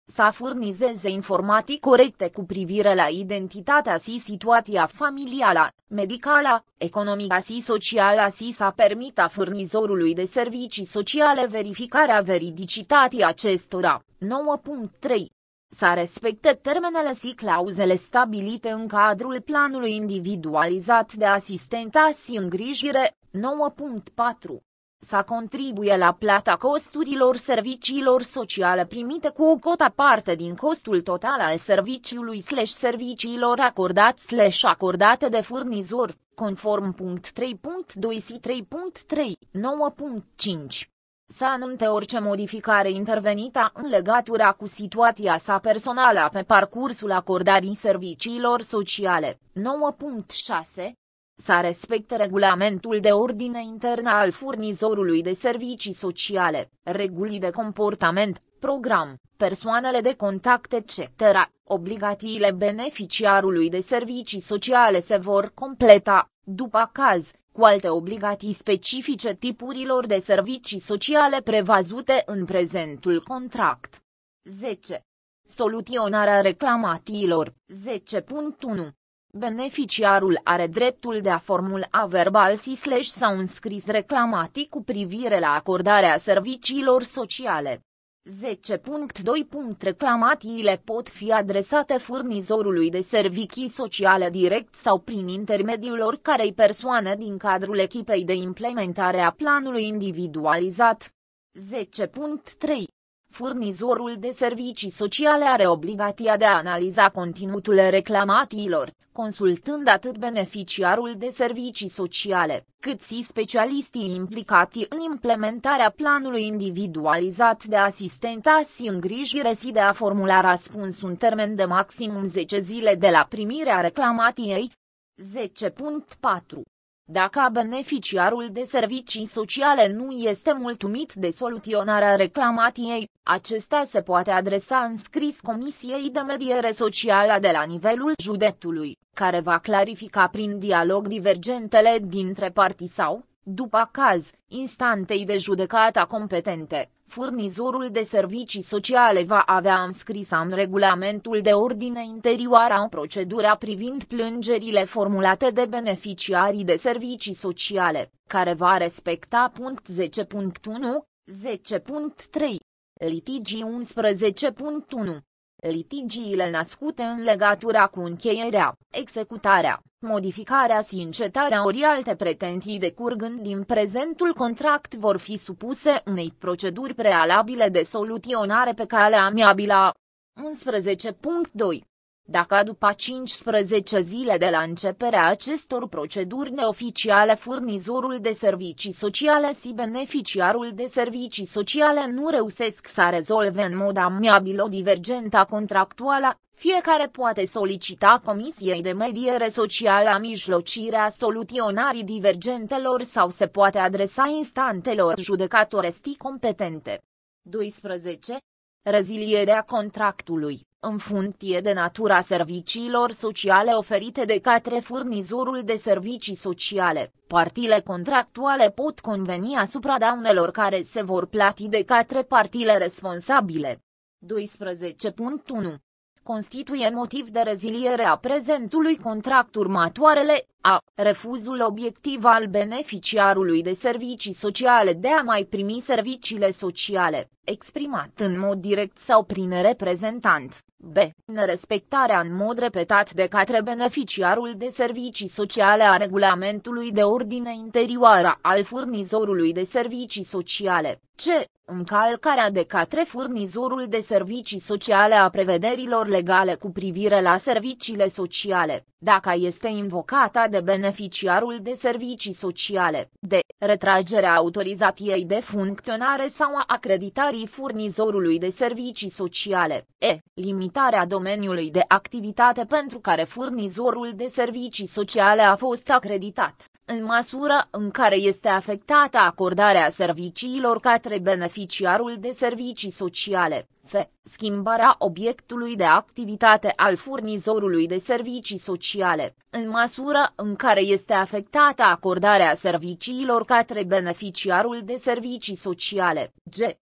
Să furnizeze informații corecte cu privire la identitatea și situația familială, medicală, economică și socială și să permită furnizorului de servicii sociale verificarea veridicității acestora. nouă punct trei. Să respecte termenele și clauzele stabilite în cadrul planului individualizat de asistență și îngrijire. nouă punct patru. Să contribuie la plata costurilor serviciilor sociale primite cu o cotă parte din costul total al serviciului slash serviciilor acordat slash acordate de furnizor, conform punct trei punct doi și trei punct trei. nouă punct cinci. Să anunțe orice modificare intervenită în legătură cu situația sa personală pe parcursul acordării serviciilor sociale. nouă punct șase. Să respecte regulamentul de ordine internă al furnizorului de servicii sociale, regulile de comportament, program, persoanele de contact et cetera. Obligațiile beneficiarului de servicii sociale se vor completa, după caz, cu alte obligații specifice tipurilor de servicii sociale prevăzute în prezentul contract. zece. Soluționarea reclamațiilor. zece punct unu. Beneficiarul are dreptul de a formula verbal și slash sau înscris reclamații cu privire la acordarea serviciilor sociale. zece punct doi. Reclamațiile pot fi adresate furnizorului de servicii sociale direct sau prin intermediul oricărei persoane din cadrul echipei de implementare a planului individualizat. zece punct trei. Furnizorul de servicii sociale are obligația de a analiza conținutul reclamațiilor, consultând atât beneficiarul de servicii sociale, cât și specialistii implicați în implementarea planului individualizat de asistență și îngrijire și de a formula răspuns în termen de maximum zece zile de la primirea reclamației. zece punct patru. Dacă beneficiarul de servicii sociale nu este mulțumit de soluționarea reclamației, acesta se poate adresa în scris Comisiei de Mediere Socială de la nivelul județului, care va clarifica prin dialog divergentele dintre părți sau, după caz, instanței de judecată competente. Furnizorul de servicii sociale va avea înscrisă în regulamentul de ordine interioară o procedură privind plângerile formulate de beneficiarii de servicii sociale, care va respecta punct zece punct unu, zece punct trei. Litigii unsprezece punct unu. Litigiile născute în legătură cu încheierea, executarea, modificarea și încetarea ori alte pretenții decurgând din prezentul contract vor fi supuse unei proceduri prealabile de soluționare pe cale amiabilă. unsprezece punct doi. Dacă după cincisprezece zile de la începerea acestor proceduri neoficiale furnizorul de servicii sociale și beneficiarul de servicii sociale nu reușesc să rezolve în mod amiabil o divergență contractuală, fiecare poate solicita Comisiei de Mediere Socială mijlocirea soluționării divergentelor sau se poate adresa instanțelor judecătorești competente. doisprezece. Rezilierea contractului, în funcție de natura serviciilor sociale oferite de către furnizorul de servicii sociale, părțile contractuale pot conveni asupra daunelor care se vor plăti de către părțile responsabile. doisprezece punct unu. Constituie motiv de reziliere a prezentului contract următoarele: a. Refuzul obiectiv al beneficiarului de servicii sociale de a mai primi serviciile sociale, exprimat în mod direct sau prin reprezentant. B. Nerespectarea în mod repetat de către beneficiarul de servicii sociale a regulamentului de ordine interioară al furnizorului de servicii sociale. C. Încălcarea de către furnizorul de servicii sociale a prevederilor legale cu privire la serviciile sociale, dacă este invocată de beneficiarul de servicii sociale. D. Retragerea autorizației de funcționare sau a acreditării furnizorului de servicii sociale. E. Limitarea domeniului de activitate pentru care furnizorul de servicii sociale a fost acreditat, în măsură în care este afectată acordarea serviciilor către beneficiarul de servicii sociale. F. Schimbarea obiectului de activitate al furnizorului de servicii sociale, în măsură în care este afectată acordarea serviciilor către beneficiarul de servicii sociale. G.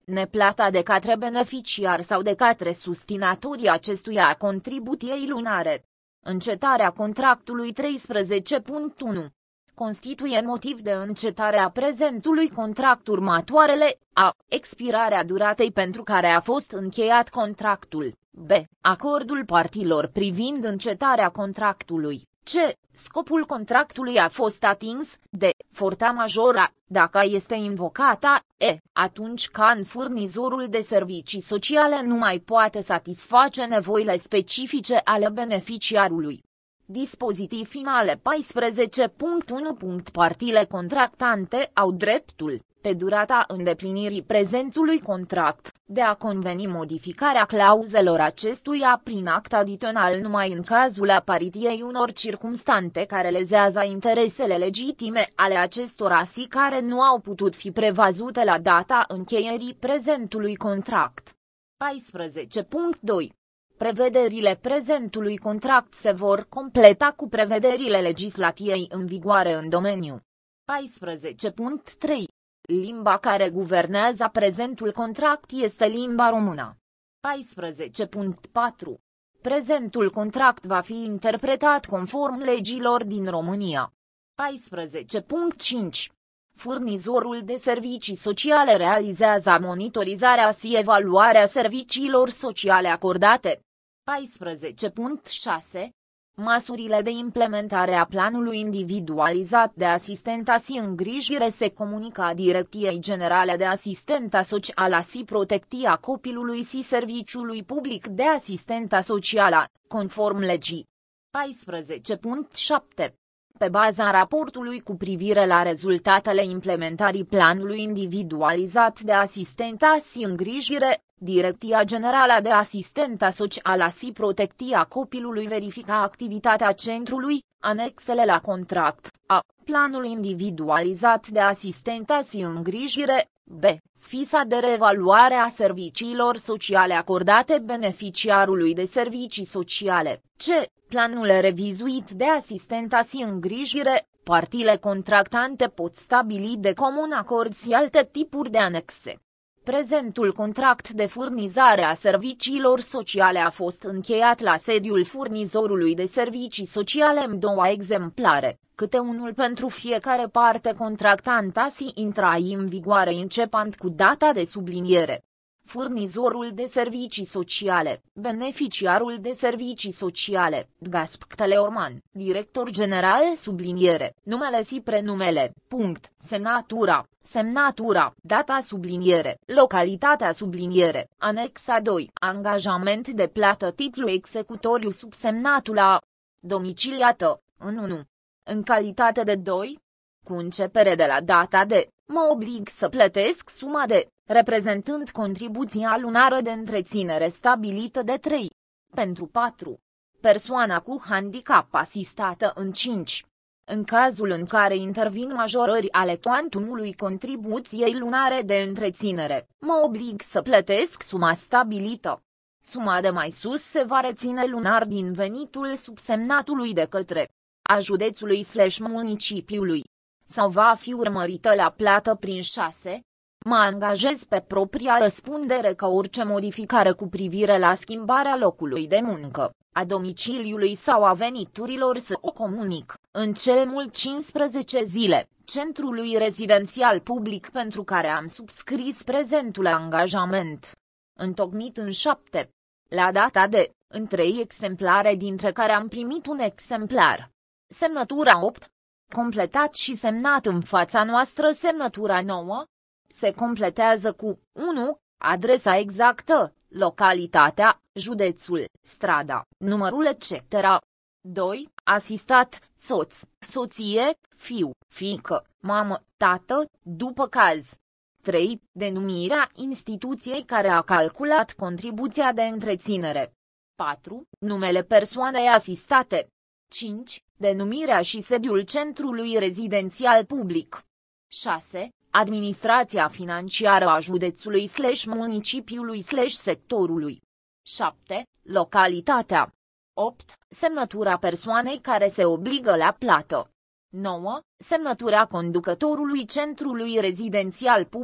neplata de către beneficiar sau de către susținătorii acestuia a contribuției lunare. Încetarea contractului treisprezece punct unu. Constituie motiv de încetare a prezentului contract următoarele: a. Expirarea duratei pentru care a fost încheiat contractul. B. Acordul părților privind încetarea contractului. C. Scopul contractului a fost atins. D. Forța majoră, dacă este invocată. E. Atunci când furnizorul de servicii sociale nu mai poate satisface nevoile specifice ale beneficiarului. Dispozitiv finale paisprezece punct unu. Părțile contractante au dreptul, pe durata îndeplinirii prezentului contract, de a conveni modificarea clauzelor acestuia prin act adițional numai în cazul apariției unor circumstanțe care lezează interesele legitime ale acestora și care nu au putut fi prevăzute la data încheierii prezentului contract. paisprezece punct doi. Prevederile prezentului contract se vor completa cu prevederile legislației în vigoare în domeniu. paisprezece punct trei. Limba care guvernează prezentul contract este limba română. paisprezece punct patru. Prezentul contract va fi interpretat conform legilor din România. paisprezece punct cinci. Furnizorul de servicii sociale realizează monitorizarea și evaluarea serviciilor sociale acordate. paisprezece punct șase. Măsurile de implementare a planului individualizat de asistență și îngrijire se comunică Direcției Generale de Asistență Socială și Protecția Copilului și Serviciului Public de Asistență Socială, conform legii. paisprezece punct șapte. Pe baza raportului cu privire la rezultatele implementării planului individualizat de asistență și îngrijire, Direcția Generală de Asistență Socială și Protecția Copilului verifică activitatea centrului, anexele la contract, a. Planul individualizat de asistență și îngrijire, b. Fișa de reevaluare a serviciilor sociale acordate beneficiarului de servicii sociale, c. Planul revizuit de asistență și îngrijire. Părțile contractante pot stabili de comun acord și alte tipuri de anexe. Prezentul contract de furnizare a serviciilor sociale a fost încheiat la sediul furnizorului de servicii sociale în două exemplare, câte unul pentru fiecare parte contractantă și intra în vigoare începând cu data de subliniere. Furnizorul de servicii sociale, beneficiarul de servicii sociale, Gasp Teleorman, director general subliniere, numele și prenumele, punct, semnatura, semnatura, data subliniere, localitatea subliniere, anexa doi, angajament de plată titlu executoriu subsemnatul a, domiciliată, în unu. În calitate de doi, cu începere de la data de, mă oblig să plătesc suma de, reprezentând contribuția lunară de întreținere stabilită de trei. Pentru patru. Persoana cu handicap asistată în cinci. În cazul în care intervin majorări ale cuantumului contribuției lunare de întreținere, mă oblig să plătesc suma stabilită. Suma de mai sus se va reține lunar din venitul subsemnatului de către a județului slash municipiului. Sau va fi urmărită la plată prin șase. Mă angajez pe propria răspundere că orice modificare cu privire la schimbarea locului de muncă, a domiciliului sau a veniturilor să o comunic, în cel mult cincisprezece zile, centrului rezidențial public pentru care am subscris prezentul angajament. Întocmit în șapte. La data de, în trei exemplare dintre care am primit un exemplar. Semnătura opt. Completat și semnat în fața noastră semnătura nouă. Se completează cu unu. Adresa exactă, localitatea, județul, strada, numărul et cetera. doi. Asistat, soț, soție, fiu, fiică, mamă, tată, după caz. trei. Denumirea instituției care a calculat contribuția de întreținere. patru. Numele persoanei asistate. cinci. Denumirea și sediul centrului rezidențial public. șase. Administrația financiară a județului slash municipiului slash sectorului. șapte. Localitatea. opt. Semnătura persoanei care se obligă la plată. nouă. Semnătura conducătorului centrului rezidențial public.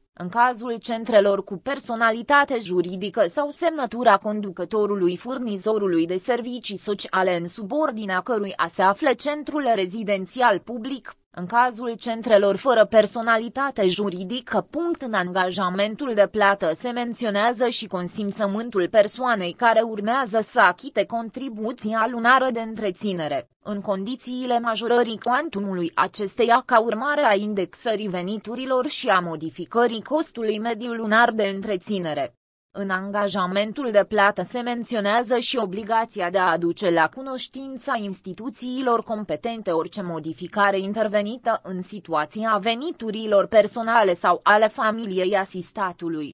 În cazul centrelor cu personalitate juridică sau semnătura conducătorului furnizorului de servicii sociale în subordinea căruia se află centrul rezidențial public, în cazul centrelor fără personalitate juridică. În angajamentul de plată se menționează și consimțământul persoanei care urmează să achite contribuția lunară de întreținere, în condițiile majorării cuantumului acesteia ca urmare a indexării veniturilor și a modificării costului mediu lunar de întreținere. În angajamentul de plată se menționează și obligația de a aduce la cunoștința instituțiilor competente orice modificare intervenită în situația veniturilor personale sau ale familiei asistatului.